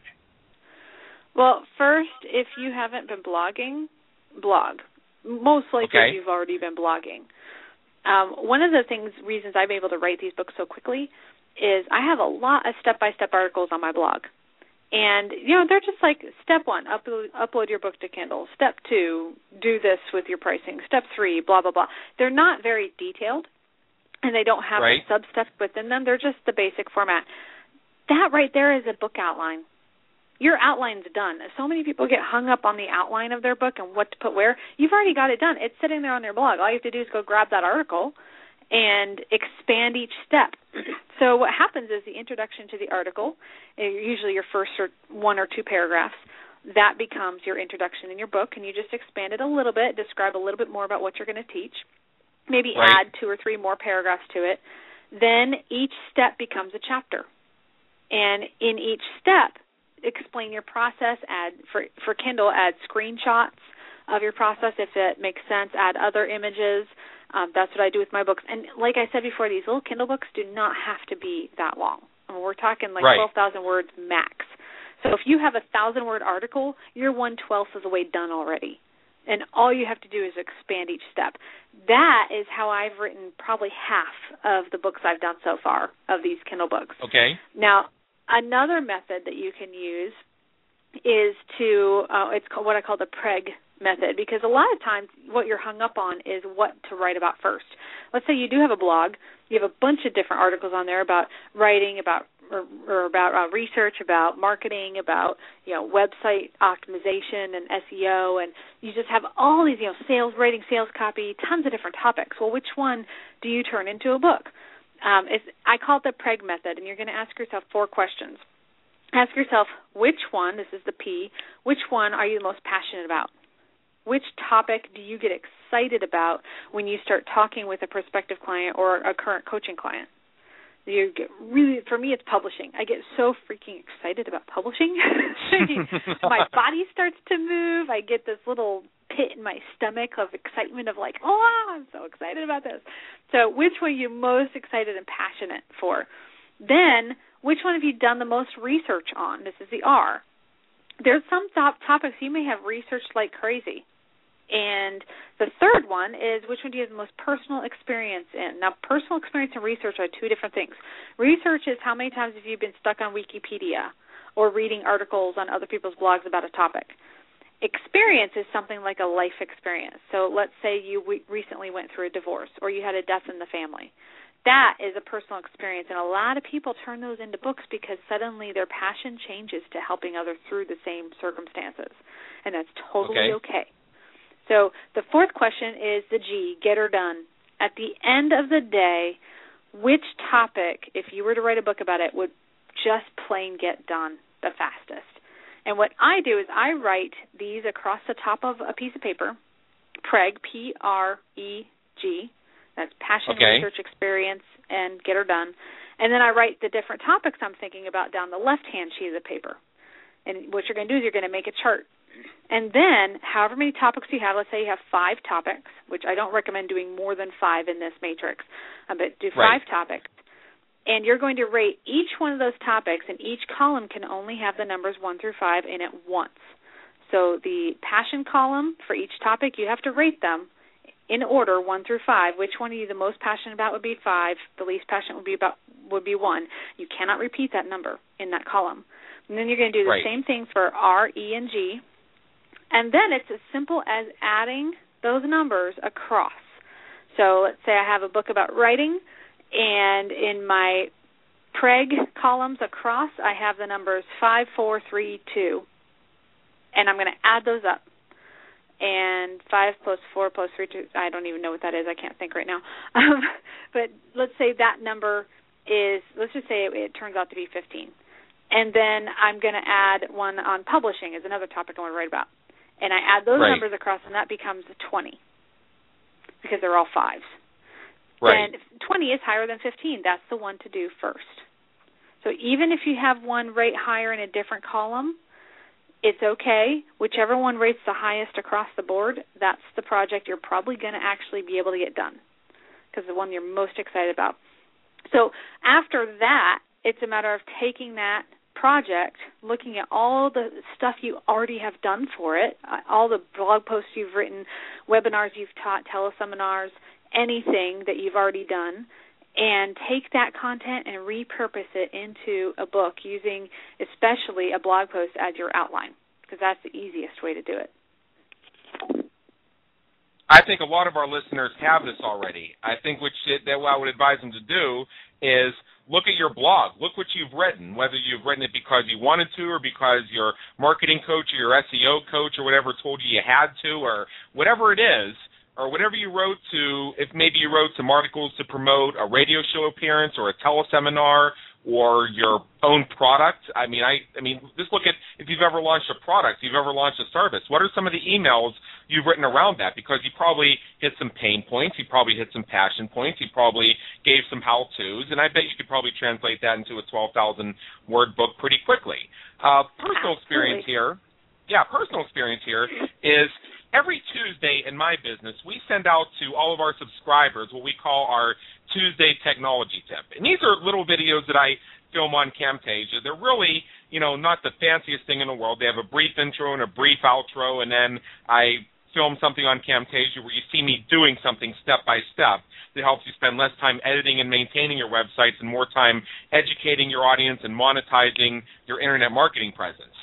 [SPEAKER 3] Well, first, if you haven't been blogging, blog. Most likely
[SPEAKER 2] okay.
[SPEAKER 3] you've already been blogging. Um, one of the things, reasons I'm able to write these books so quickly is I have a lot of step-by-step articles on my blog. And, you know, they're just like, step one, upload, upload your book to Kindle. Step two, do this with your pricing. Step three, blah, blah, blah. They're not very detailed, and they don't have
[SPEAKER 2] right.
[SPEAKER 3] the sub-steps within them. They're just the basic format. That right there is a book outline. Your outline's done. So many people get hung up on the outline of their book and what to put where. You've already got it done. It's sitting there on your blog. All you have to do is go grab that article and expand each step. So what happens is the introduction to the article, usually your first or one or two paragraphs, that becomes your introduction in your book, and you just expand it a little bit, describe a little bit more about what you're going to teach, maybe
[SPEAKER 2] right.
[SPEAKER 3] add two or three more paragraphs to it. Then each step becomes a chapter. And in each step, explain your process, add for, for Kindle, add screenshots of your process if it makes sense, add other images. Um, that's what I do with my books. And like I said before, these little Kindle books do not have to be that long. I mean, we're talking like
[SPEAKER 2] right.
[SPEAKER 3] twelve thousand words max. So if you have a one thousand word article, you're one-twelfth of the way done already. And all you have to do is expand each step. That is how I've written probably half of the books I've done so far of these Kindle books.
[SPEAKER 2] Okay.
[SPEAKER 3] Now, another method that you can use is to, uh, it's called, what I call the Preg method, because a lot of times what you're hung up on is what to write about first. Let's say you do have a blog, you have a bunch of different articles on there about writing, about or, or about uh, research, about marketing, about, you know, website optimization and S E O, and you just have all these, you know, sales, writing, sales copy, tons of different topics. Well, which one do you turn into a book? Um, it's, I call it the Preg method, and you're going to ask yourself four questions. Ask yourself, which one, this is the P, which one are you the most passionate about? Which topic do you get excited about when you start talking with a prospective client or a current coaching client? You get really, for me, it's publishing. I get so freaking excited about publishing. My body starts to move. I get this little pit in my stomach of excitement of like, oh, I'm so excited about this. So which one are you most excited and passionate for? Then, which one have you done the most research on? This is the R. There's some top topics you may have researched like crazy. And the third one is which one do you have the most personal experience in? Now, personal experience and research are two different things. Research is how many times have you been stuck on Wikipedia or reading articles on other people's blogs about a topic. Experience is something like a life experience. So let's say you we- recently went through a divorce or you had a death in the family. That is a personal experience, and a lot of people turn those into books because suddenly their passion changes to helping others through the same circumstances, and that's totally okay. okay. So the fourth question is the G, get her done. At the end of the day, which topic, if you were to write a book about it, would just plain get done the fastest? And what I do is I write these across the top of a piece of paper, Preg, P R E G, that's passion,
[SPEAKER 2] okay.
[SPEAKER 3] research, experience, and get her done. And then I write the different topics I'm thinking about down the left-hand sheet of the paper. And what you're going to do is you're going to make a chart. And then however many topics you have, let's say you have five topics, which I don't recommend doing more than five in this matrix, uh, but do five
[SPEAKER 2] right.
[SPEAKER 3] topics. And you're going to rate each one of those topics, and each column can only have the numbers one through five in it once. So the passion column for each topic, you have to rate them in order, one through five. Which one are you the most passionate about would be five. The least passionate would be about would be one. You cannot repeat that number in that column. And then you're going to do the
[SPEAKER 2] right.
[SPEAKER 3] same thing for R, E, and G. And then it's as simple as adding those numbers across. So let's say I have a book about writing, and in my Preg columns across, I have the numbers five, four, three, two. And I'm going to add those up. And five plus four plus three, two, I don't even know what that is. I can't think right now. Um, but let's say that number is, let's just say it, it turns out to be fifteen. And then I'm going to add one on publishing as another topic I want to write about. And I add those
[SPEAKER 2] right.
[SPEAKER 3] numbers across, and that becomes twenty because they're all fives.
[SPEAKER 2] Right.
[SPEAKER 3] And if twenty is higher than fifteen. That's the one to do first. So even if you have one rate higher in a different column, it's okay. Whichever one rates the highest across the board, that's the project you're probably going to actually be able to get done because the one you're most excited about. So after that, it's a matter of taking that project, looking at all the stuff you already have done for it, all the blog posts you've written, webinars you've taught, teleseminars, anything that you've already done, and take that content and repurpose it into a book using especially a blog post as your outline, because that's the easiest way to do it.
[SPEAKER 2] I think a lot of our listeners have this already. I think what, should, that what I would advise them to do is look at your blog. Look what you've written, whether you've written it because you wanted to or because your marketing coach or your S E O coach or whatever told you you had to, or whatever it is, or whatever you wrote to, if maybe you wrote some articles to promote a radio show appearance or a teleseminar or your own product. I mean, I, I mean, just look at if you've ever launched a product, you've ever launched a service. What are some of the emails you've written around that? Because you probably hit some pain points, you probably hit some passion points, you probably gave some how-tos, and I bet you could probably translate that into a twelve thousand word book pretty quickly. Uh, personal
[SPEAKER 3] Absolutely.
[SPEAKER 2] experience here, yeah, personal experience here is every Tuesday in my business, we send out to all of our subscribers what we call our Tuesday technology tip. And these are little videos that I film on Camtasia. They're really, you know, not the fanciest thing in the world. They have a brief intro and a brief outro, and then I film something on Camtasia where you see me doing something step by step that helps you spend less time editing and maintaining your websites and more time educating your audience and monetizing your internet marketing presence.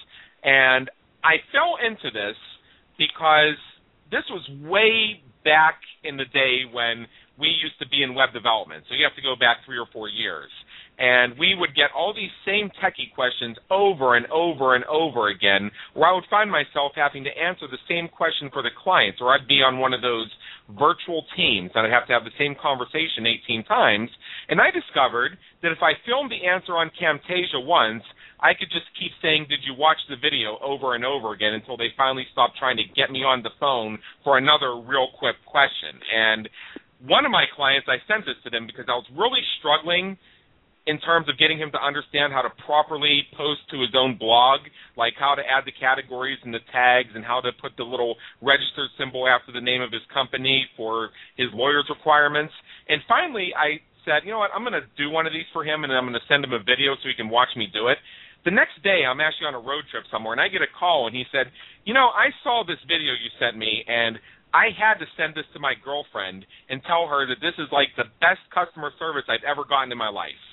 [SPEAKER 2] And I fell into this because this was way back in the day when we used to be in web development. So you have to go back three or four years. And we would get all these same techie questions over and over and over again, where I would find myself having to answer the same question for the clients, or I'd be on one of those virtual teams, and I'd have to have the same conversation eighteen times. And I discovered that if I filmed the answer on Camtasia once, I could just keep saying, did you watch the video, over and over again until they finally stopped trying to get me on the phone for another real quick question. And one of my clients, I sent this to them because I was really struggling in terms of getting him to understand how to properly post to his own blog, like how to add the categories and the tags and how to put the little registered symbol after the name of his company for his lawyer's requirements. And finally, I said, you know what, I'm going to do one of these for him, and I'm going to send him a video so he can watch me do it. The next day, I'm actually on a road trip somewhere, and I get a call, and he said, you know, I saw this video you sent me, and I had to send this to my girlfriend and tell her that this is like the best customer service I've ever gotten in my life.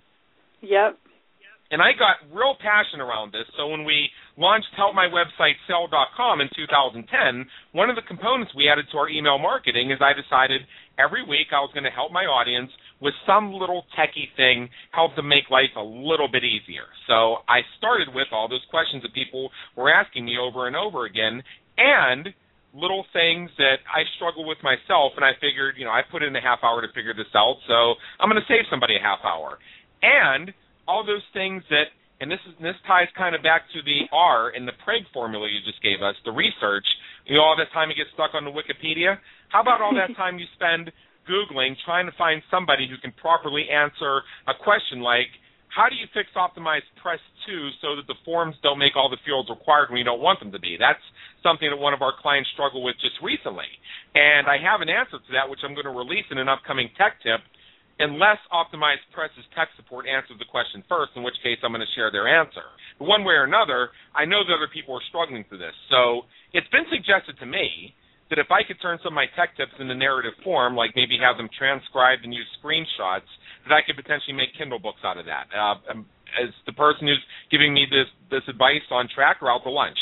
[SPEAKER 3] Yep.
[SPEAKER 2] And I got real passion around this, so when we launched help my website sell dot com in two thousand ten, one of the components we added to our email marketing is I decided every week I was going to help my audience with some little techie thing, help them make life a little bit easier. So I started with all those questions that people were asking me over and over again, and little things that I struggle with myself, and I figured, you know, I put in a half hour to figure this out, so I'm going to save somebody a half hour. And all those things that, and this is this ties kind of back to the R in the Prague formula you just gave us, the research, you know, all that time you get stuck on the Wikipedia. How about all that time you spend Googling, trying to find somebody who can properly answer a question like, how do you fix optimize press two so that the forms don't make all the fields required when you don't want them to be? That's something that one of our clients struggled with just recently. And I have an answer to that, which I'm going to release in an upcoming tech tip, unless Optimized Press's tech support answers the question first, in which case I'm going to share their answer. But one way or another, I know that other people are struggling through this. So it's been suggested to me that if I could turn some of my tech tips into narrative form, like maybe have them transcribed and use screenshots, that I could potentially make Kindle books out of that. Uh, is the person who's giving me this, this advice on track or out to lunch?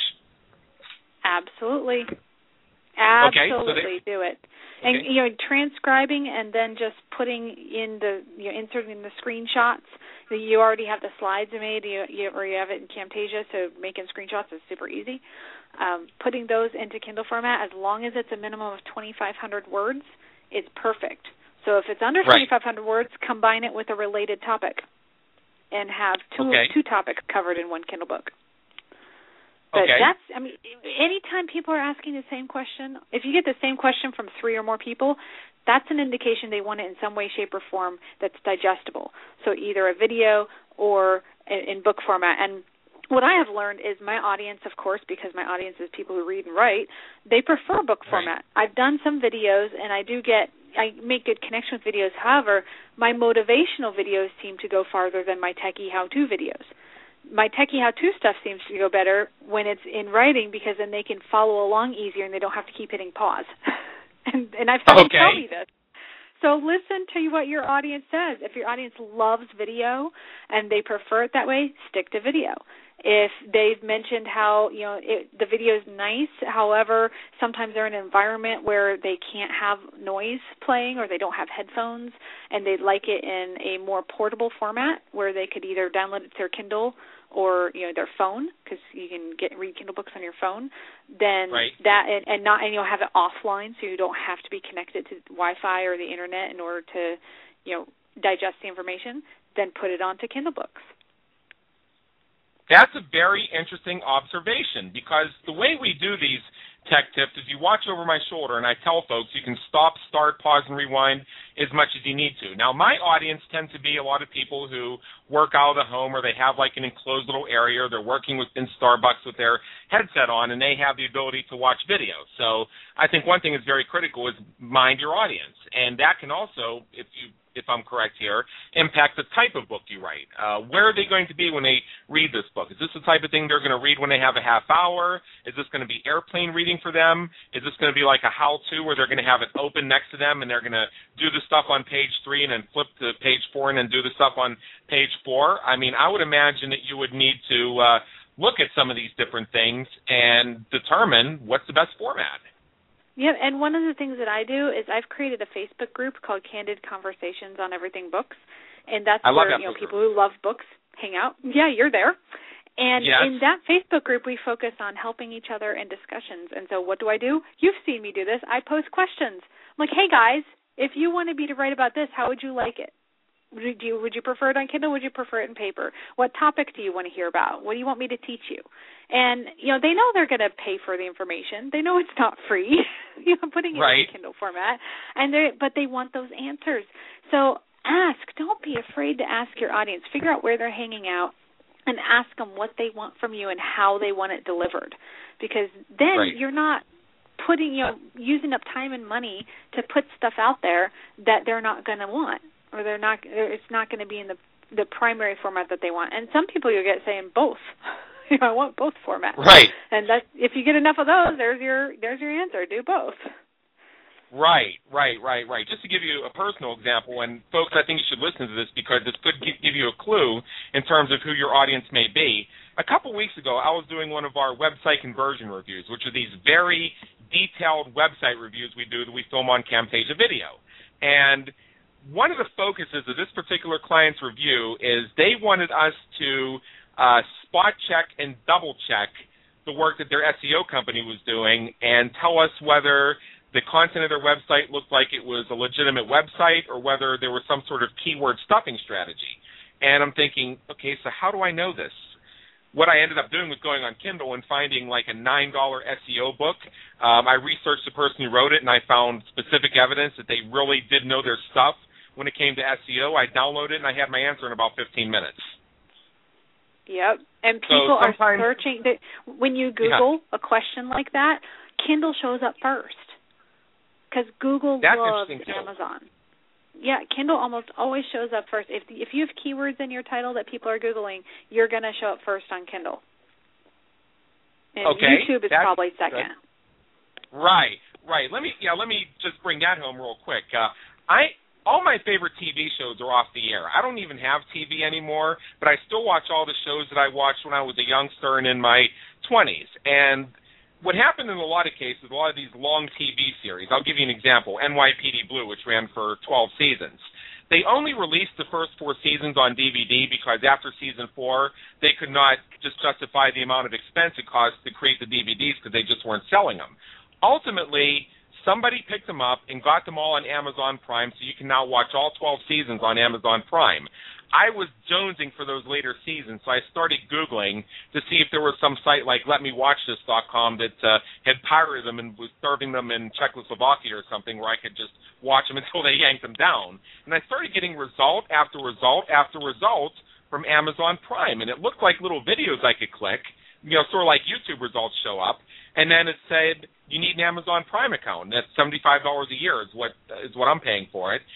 [SPEAKER 3] Absolutely. Absolutely,
[SPEAKER 2] okay, so they,
[SPEAKER 3] do it. And,
[SPEAKER 2] okay.
[SPEAKER 3] you know, transcribing and then just putting in the, you know, inserting the screenshots. You already have the slides made, you, you, or you have it in Camtasia, so making screenshots is super easy. Um, putting those into Kindle format, as long as it's a minimum of twenty-five hundred words, it's perfect. So if it's under
[SPEAKER 2] right.
[SPEAKER 3] twenty-five hundred words, combine it with a related topic and have two
[SPEAKER 2] okay.
[SPEAKER 3] two topics covered in one Kindle book. But
[SPEAKER 2] okay.
[SPEAKER 3] that's, I mean, anytime people are asking the same question, if you get the same question from three or more people, that's an indication they want it in some way, shape, or form that's digestible. So either a video or in book format. And what I have learned is my audience, of course, because my audience is people who read and write, they prefer book format. Right. I've done some videos, and I do get, I make good connection with videos. However, my motivational videos seem to go farther than my techie how-to videos. My techie how-to stuff seems to go better when it's in writing, because then they can follow along easier and they don't have to keep hitting pause. and, and I've had
[SPEAKER 2] okay.
[SPEAKER 3] them tell me this. So listen to what your audience says. If your audience loves video and they prefer it that way, stick to video. If they've mentioned how, you know, it, the video is nice, however, sometimes they're in an environment where they can't have noise playing or they don't have headphones, and they'd like it in a more portable format where they could either download it to their Kindle or, you know, their phone, because you can get read Kindle books on your phone, then
[SPEAKER 2] right.
[SPEAKER 3] that and, and not and you'll have it offline, so you don't have to be connected to Wi-Fi or the internet in order to, you know, digest the information. Then put it onto Kindle books.
[SPEAKER 2] That's a very interesting observation, because the way we do these tech tips is you watch over my shoulder and I tell folks you can stop, start, pause, and rewind as much as you need to. Now, my audience tends to be a lot of people who work out of the home, or they have like an enclosed little area, or they're working with, in Starbucks with their headset on, and they have the ability to watch video. So I think one thing that's very critical is mind your audience, and that can also, if you if I'm correct here, impact the type of book you write. Uh, where are they going to be when they read this book? Is this the type of thing they're going to read when they have a half hour? Is this going to be airplane reading for them? Is this going to be like a how-to where they're going to have it open next to them and they're going to do the stuff on page three and then flip to page four and then do the stuff on page four? I mean, I would imagine that you would need to uh, look at some of these different things and determine what's the best format.
[SPEAKER 3] Yeah, and one of the things that I do is I've created a Facebook group called Candid Conversations on Everything Books, and that's
[SPEAKER 2] I love
[SPEAKER 3] where
[SPEAKER 2] that
[SPEAKER 3] you know
[SPEAKER 2] book
[SPEAKER 3] people
[SPEAKER 2] group.
[SPEAKER 3] who love books hang out. Yeah, you're there. And
[SPEAKER 2] yes.
[SPEAKER 3] in that Facebook group, we focus on helping each other in discussions. And so what do I do? You've seen me do this. I post questions. I'm like, hey, guys, if you wanted me to write about this, how would you like it? Would you, would you prefer it on Kindle? Would you prefer it in paper? What topic do you want to hear about? What do you want me to teach you? And, you know, they know they're going to pay for the information. They know it's not free, you know, putting it
[SPEAKER 2] right.
[SPEAKER 3] in a Kindle format. And they but they want those answers. So ask. Don't be afraid to ask your audience. Figure out where they're hanging out and ask them what they want from you and how they want it delivered. Because then
[SPEAKER 2] right.
[SPEAKER 3] you're not putting, you know, using up time and money to put stuff out there that they're not going to want. Or they're not. It's not going to be in the the primary format that they want. And some people you'll get saying both. you know, I want both formats.
[SPEAKER 2] Right.
[SPEAKER 3] And that if you get enough of those, there's your there's your answer. Do both.
[SPEAKER 2] Right, right, right, right. Just to give you a personal example, and folks, I think you should listen to this because this could give you a clue in terms of who your audience may be. A couple weeks ago, I was doing one of our website conversion reviews, which are these very detailed website reviews we do that we film on Camtasia Video. And one of the focuses of this particular client's review is they wanted us to uh, spot check and double check the work that their S E O company was doing and tell us whether the content of their website looked like it was a legitimate website or whether there was some sort of keyword stuffing strategy. And I'm thinking, okay, so how do I know this? What I ended up doing was going on Kindle and finding like a nine dollar S E O book. Um, I researched the person who wrote it, and I found specific evidence that they really did know their stuff when it came to S E O. I downloaded it, and I had my answer in about fifteen minutes.
[SPEAKER 3] Yep, and people
[SPEAKER 2] so
[SPEAKER 3] are searching. They, when you Google yeah. a question like that, Kindle shows up first because Google
[SPEAKER 2] That's
[SPEAKER 3] loves
[SPEAKER 2] interesting too.
[SPEAKER 3] Amazon. Yeah, Kindle almost always shows up first. If if you have keywords in your title that people are Googling, you're going to show up first on Kindle. And
[SPEAKER 2] okay,
[SPEAKER 3] YouTube is
[SPEAKER 2] That's
[SPEAKER 3] probably second.
[SPEAKER 2] Good. Right, right. Let me yeah, let me just bring that home real quick. Uh, I all my favorite T V shows are off the air. I don't even have T V anymore, but I still watch all the shows that I watched when I was a youngster and in my twenties. And what happened in a lot of cases, a lot of these long T V series, I'll give you an example, N Y P D Blue, which ran for twelve seasons. They only released the first four seasons on D V D because after season four, they could not just justify the amount of expense it cost to create the D V Ds because they just weren't selling them. Ultimately, somebody picked them up and got them all on Amazon Prime, so you can now watch all twelve seasons on Amazon Prime. I was jonesing for those later seasons, so I started Googling to see if there was some site like let me watch this dot com that uh, had pirated them and was serving them in Czechoslovakia or something where I could just watch them until they yanked them down. And I started getting result after result after result from Amazon Prime, and it looked like little videos I could click, you know, sort of like YouTube results show up, and then it said you need an Amazon Prime account, and that's seventy-five dollars a year is what is what I'm paying for it.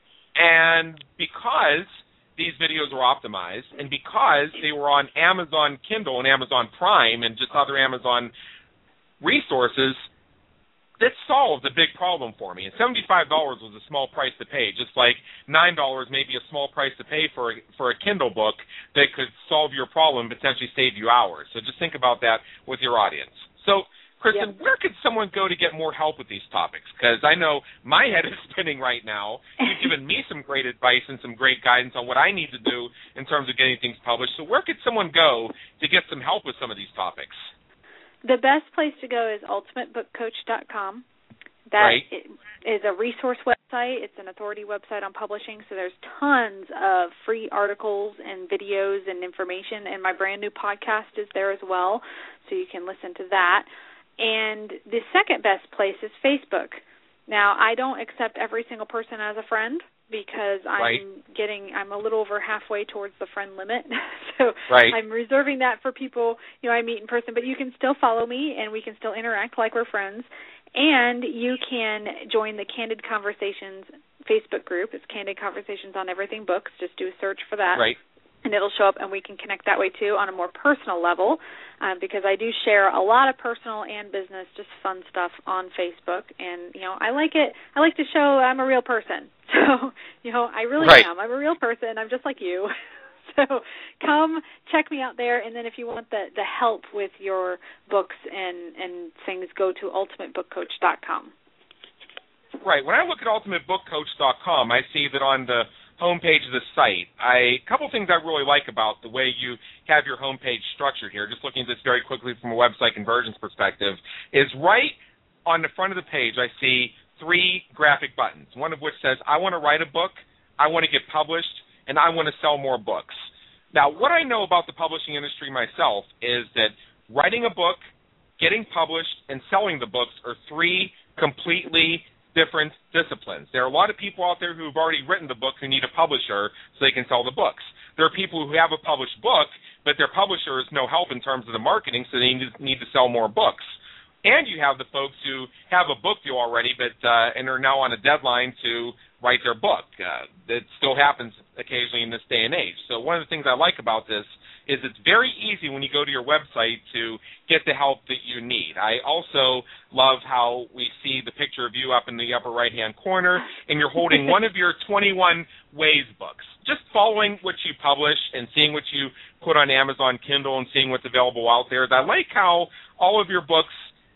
[SPEAKER 2] And because these videos were optimized, and because they were on Amazon Kindle and Amazon Prime and just other Amazon resources, that solved a big problem for me. And seventy-five dollars was a small price to pay, just like nine dollars may be a small price to pay for a, for a Kindle book that could solve your problem and potentially save you hours. So just think about that with your audience. So, Kristen, yep. Where could someone go to get more help with these topics? Because I know my head is spinning right now. You've given me some great advice and some great guidance on what I need to do in terms of getting things published. So where could someone go to get some help with some of these topics?
[SPEAKER 3] The best place to go is ultimate book coach dot com. That
[SPEAKER 2] right.
[SPEAKER 3] is a resource website. It's an authority website on publishing, so there's tons of free articles and videos and information, and my brand new podcast is there as well, so you can listen to that. And the second best place is Facebook. Now, I don't accept every single person as a friend because I'm
[SPEAKER 2] right.
[SPEAKER 3] getting, I'm a little over halfway towards the friend limit. so
[SPEAKER 2] right.
[SPEAKER 3] I'm reserving that for people, you know, I meet in person. But you can still follow me and we can still interact like we're friends. And you can join the Candid Conversations Facebook group. It's Candid Conversations on Everything Books. Just do a search for that.
[SPEAKER 2] Right.
[SPEAKER 3] And it'll show up, and we can connect that way, too, on a more personal level, um, because I do share a lot of personal and business, just fun stuff on Facebook. And, you know, I like it. I like to show I'm a real person. So, you know, I really
[SPEAKER 2] right.
[SPEAKER 3] am. I'm a real person. I'm just like you. So come check me out there, and then if you want the, the help with your books and, and things, go to ultimate book coach dot com.
[SPEAKER 2] Right. When I look at ultimate book coach dot com, I see that on the homepage of the site, I, a couple things I really like about the way you have your homepage structured here, just looking at this very quickly from a website conversions perspective, is right on the front of the page I see three graphic buttons, one of which says, I want to write a book, I want to get published, and I want to sell more books. Now, what I know about the publishing industry myself is that writing a book, getting published, and selling the books are three completely different disciplines. There are a lot of people out there who have already written the book who need a publisher so they can sell the books. There are people who have a published book, but their publisher is no help in terms of the marketing, so they need to sell more books. And you have the folks who have a book deal already, but uh, and are now on a deadline to write their book. Uh, that still happens occasionally in this day and age. So one of the things I like about this is it's very easy when you go to your website to get the help that you need. I also love how we see the picture of you up in the upper right-hand corner, and you're holding one of your twenty-one Ways books. Just following what you publish and seeing what you put on Amazon Kindle and seeing what's available out there. I like how all of your books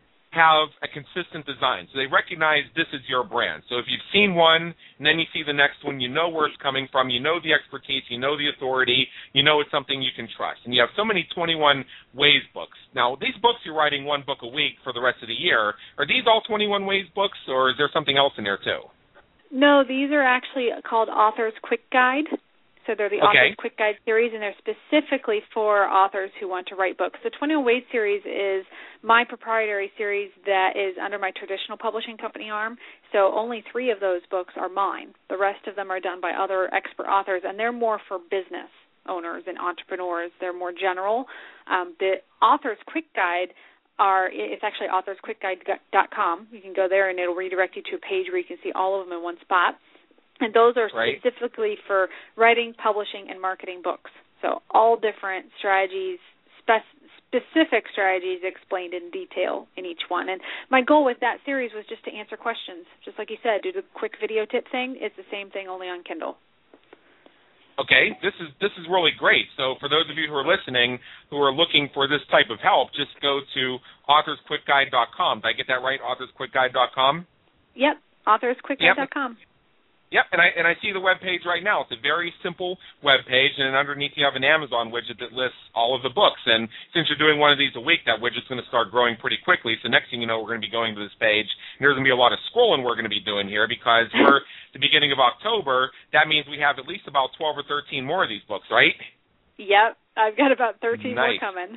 [SPEAKER 2] have a consistent design. So they recognize this is your brand. So if you've seen one and then you see the next one, you know where it's coming from, you know the expertise, you know the authority, you know it's something you can trust. And you have so many twenty-one Ways books. Now, these books, you're writing one book a week for the rest of the year. Are these all twenty-one Ways books, or is there something else in there too?
[SPEAKER 3] No, these are actually called Author's Quick Guide. So they're the
[SPEAKER 2] okay.
[SPEAKER 3] Author's Quick Guide series, and they're specifically for authors who want to write books. The twenty-one Ways series is my proprietary series that is under my traditional publishing company arm. So only three of those books are mine. The rest of them are done by other expert authors, and they're more for business owners and entrepreneurs. They're more general. Um, the Author's Quick Guide are, it's actually authors quick guide dot com. You can go there, and it'll redirect you to a page where you can see all of them in one spot. And those are
[SPEAKER 2] right.
[SPEAKER 3] specifically for writing, publishing, and marketing books. So all different strategies, spec- specific strategies explained in detail in each one. And my goal with that series was just to answer questions. Just like you said, do the quick video tip thing. It's the same thing, only on Kindle.
[SPEAKER 2] Okay, this is this is really great. So for those of you who are listening who are looking for this type of help, just go to authors quick guide dot com. Did I get that right, authors quick guide dot com?
[SPEAKER 3] Yep, authors quick guide dot com.
[SPEAKER 2] Yep. Yep, and I and I see the web page right now. It's a very simple web page, and underneath you have an Amazon widget that lists all of the books. And since you're doing one of these a week, that widget's going to start growing pretty quickly. So next thing you know, we're going to be going to this page, and there's going to be a lot of scrolling we're going to be doing here because we're the beginning of October. That means we have at least about twelve or thirteen more of these books, right?
[SPEAKER 3] Yep, I've got about thirteen
[SPEAKER 2] nice.
[SPEAKER 3] more coming.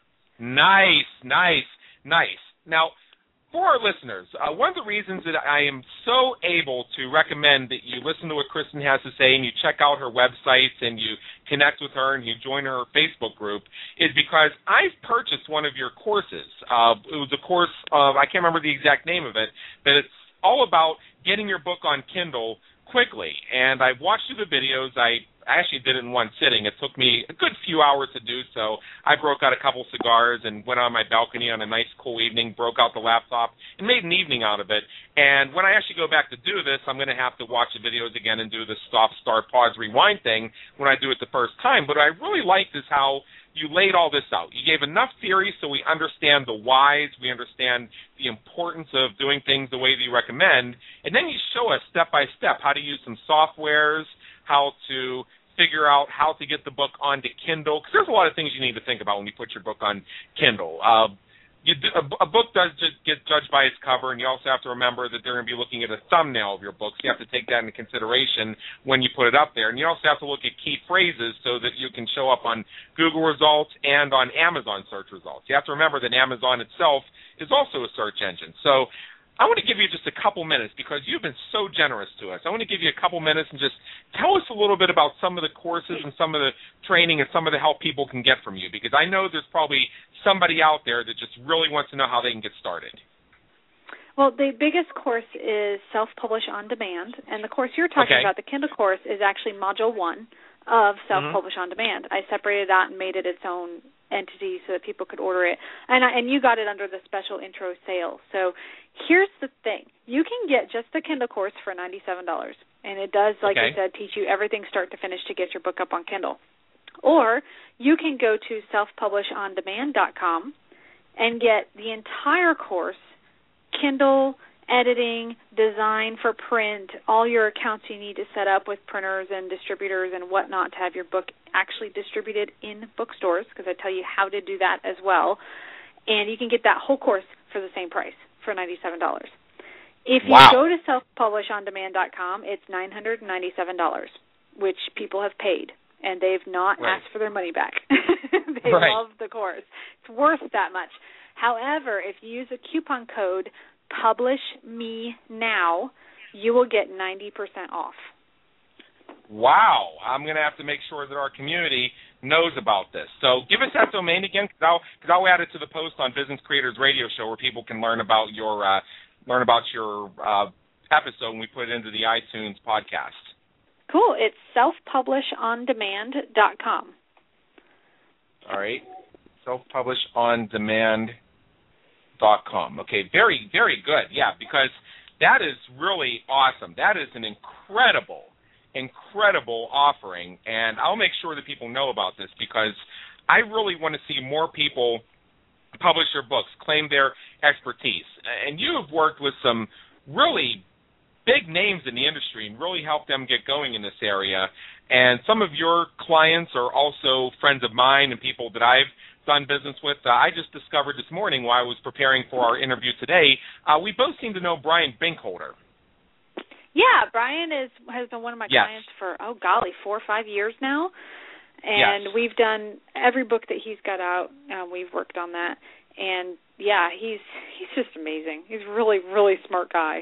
[SPEAKER 2] Nice, nice, nice. Now, for our listeners, uh, one of the reasons that I am so able to recommend that you listen to what Kristen has to say and you check out her websites and you connect with her and you join her Facebook group is because I've purchased one of your courses. Uh, it was a course of, I can't remember the exact name of it, but it's all about getting your book on Kindle quickly. And I've watched through the videos. I I actually did it in one sitting. It took me a good few hours to do so. I broke out a couple cigars and went on my balcony on a nice cool evening, broke out the laptop, and made an evening out of it. And when I actually go back to do this, I'm going to have to watch the videos again and do the stop, start, pause, rewind thing when I do it the first time. But what I really liked is how you laid all this out. You gave enough theory so we understand the whys, we understand the importance of doing things the way that you recommend, and then you show us step by step how to use some softwares, how to figure out how to get the book onto Kindle, because there's a lot of things you need to think about when you put your book on Kindle. Uh, you, a, a book does just get judged by its cover, and you also have to remember that they're going to be looking at a thumbnail of your book, so you have to take that into consideration when you put it up there. And you also have to look at key phrases so that you can show up on Google results and on Amazon search results. You have to remember that Amazon itself is also a search engine. So I want to give you just a couple minutes because you've been so generous to us. I want to give you a couple minutes and just tell us a little bit about some of the courses and some of the training and some of the help people can get from you, because I know there's probably somebody out there that just really wants to know how they can get started.
[SPEAKER 3] Well, the biggest course is Self-Publish on Demand, and the course you're talking
[SPEAKER 2] okay.
[SPEAKER 3] about, the Kindle course, is actually Module one of Self-Publish mm-hmm. on Demand. I separated that and made it its own entity so that people could order it. And I, and you got it under the special intro sale. So here's the thing. You can get just the Kindle course for ninety-seven dollars. And it does, like
[SPEAKER 2] okay.
[SPEAKER 3] I said, teach you everything start to finish to get your book up on Kindle. Or you can go to self publish on demand dot com and get the entire course, Kindle, editing, design for print, all your accounts you need to set up with printers and distributors and whatnot to have your book actually distributed in bookstores, because I tell you how to do that as well. And you can get that whole course for the same price, for ninety-seven dollars. If you
[SPEAKER 2] wow.
[SPEAKER 3] go to self publish on demand dot com, it's nine hundred ninety-seven dollars, which people have paid, and they've not
[SPEAKER 2] right.
[SPEAKER 3] asked for their money back. They
[SPEAKER 2] right.
[SPEAKER 3] love the course. It's worth that much. However, if you use a coupon code PUBLISHMENOW, you will get ninety percent off.
[SPEAKER 2] Wow. I'm going to have to make sure that our community knows about this. So give us that domain again, because I'll, cause I'll add it to the post on Business Creators Radio Show where people can learn about your uh, learn about your uh, episode when we put it into the iTunes podcast.
[SPEAKER 3] Cool. It's self publish on demand dot com.
[SPEAKER 2] All right. self publish on demand dot com. Okay, very, very good. Yeah, because that is really awesome. That is an incredible, incredible offering, and I'll make sure that people know about this because I really want to see more people publish their books, claim their expertise. And you have worked with some really big names in the industry and really helped them get going in this area. And some of your clients are also friends of mine and people that I've done business with. Uh, I just discovered this morning while I was preparing for our interview today, uh, we both seem to know Brian Binkholder.
[SPEAKER 3] Yeah, Brian is has been one of my
[SPEAKER 2] yes.
[SPEAKER 3] clients for, oh, golly, four or five years now. And
[SPEAKER 2] yes.
[SPEAKER 3] we've done every book that he's got out. Uh, we've worked on that. And, yeah, he's he's just amazing. He's a really, really smart guy.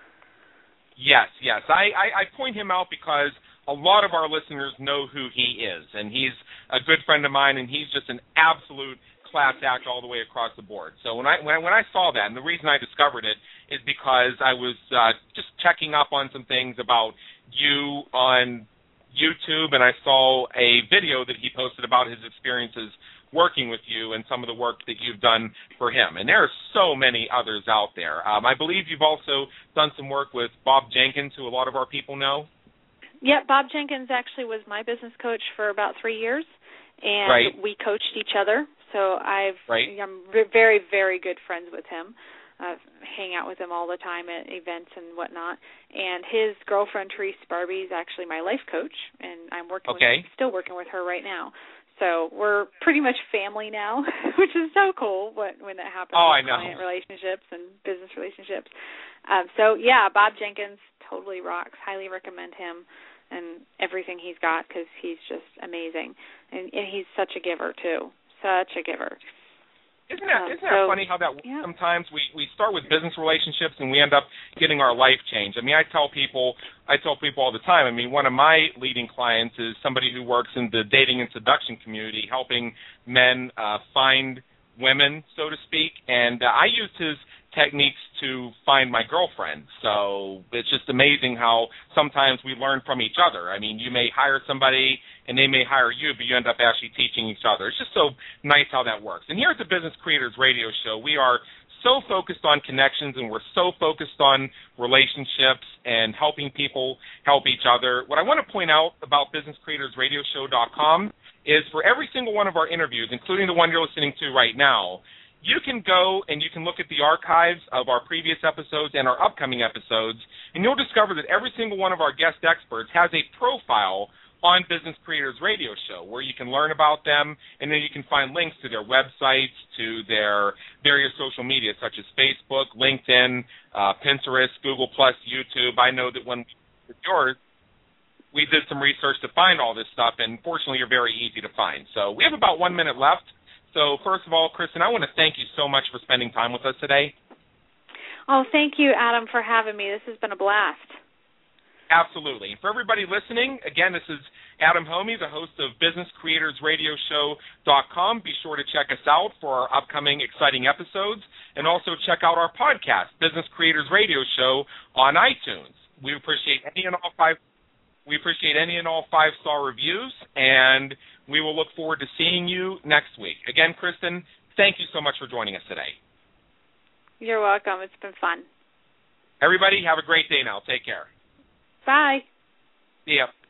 [SPEAKER 2] Yes, yes. I, I, I point him out because a lot of our listeners know who he is, and he's a good friend of mine, and he's just an absolute class act all the way across the board. So when I when I, when I saw that, and the reason I discovered it is because I was uh, just checking up on some things about you on YouTube, and I saw a video that he posted about his experiences working with you and some of the work that you've done for him. And there are so many others out there. Um, I believe you've also done some work with Bob Jenkins, who a lot of our people know.
[SPEAKER 3] Yeah, Bob Jenkins actually was my business coach for about three years, and
[SPEAKER 2] right.
[SPEAKER 3] we coached each other. So I've,
[SPEAKER 2] right.
[SPEAKER 3] I'm very, very good friends with him. I hang out with him all the time at events and whatnot. And his girlfriend, Therese Barbie, is actually my life coach, and I'm working
[SPEAKER 2] okay.
[SPEAKER 3] with, still working with her right now. So we're pretty much family now, which is so cool when, when that happens
[SPEAKER 2] oh,
[SPEAKER 3] with
[SPEAKER 2] I know.
[SPEAKER 3] client relationships and business relationships. Um, so, yeah, Bob Jenkins totally rocks. Highly recommend him and everything he's got because he's just amazing. And, and he's such a giver, too. Such a giver.
[SPEAKER 2] Isn't that,
[SPEAKER 3] um,
[SPEAKER 2] isn't that
[SPEAKER 3] so,
[SPEAKER 2] funny how that
[SPEAKER 3] yeah.
[SPEAKER 2] sometimes we, we start with business relationships and we end up getting our life changed? I mean, I tell people I tell people all the time, I mean, one of my leading clients is somebody who works in the dating and seduction community, helping men uh, find women, so to speak, and uh, I used his techniques to find my girlfriend. So it's just amazing how sometimes we learn from each other. I mean, you may hire somebody and they may hire you, but you end up actually teaching each other. It's just so nice how that works. And here at the Business Creators Radio Show, we are so focused on connections and we're so focused on relationships and helping people help each other. What I want to point out about business creators radio show dot com is for every single one of our interviews, including the one you're listening to right now, you can go and you can look at the archives of our previous episodes and our upcoming episodes, and you'll discover that every single one of our guest experts has a profile on Business Creators Radio Show where you can learn about them, and then you can find links to their websites, to their various social media such as Facebook, LinkedIn, uh, Pinterest, Google Plus, YouTube. I know that when we did yours, we did some research to find all this stuff, and fortunately you're very easy to find. So we have about one minute left. So first of all, Kristen, I want to thank you so much for spending time with us today.
[SPEAKER 3] Oh, thank you, Adam, for having me. This has been a blast.
[SPEAKER 2] Absolutely. And for everybody listening, again, this is Adam Homey, the host of business creators radio show dot com. Be sure to check us out for our upcoming exciting episodes, and also check out our podcast, Business Creators Radio Show, on iTunes. We appreciate any and all five. We appreciate any and all five-star reviews, and we will look forward to seeing you next week. Again, Kristen, thank you so much for joining us today.
[SPEAKER 3] You're welcome. It's been fun.
[SPEAKER 2] Everybody, have a great day now. Take care.
[SPEAKER 3] Bye.
[SPEAKER 2] See ya.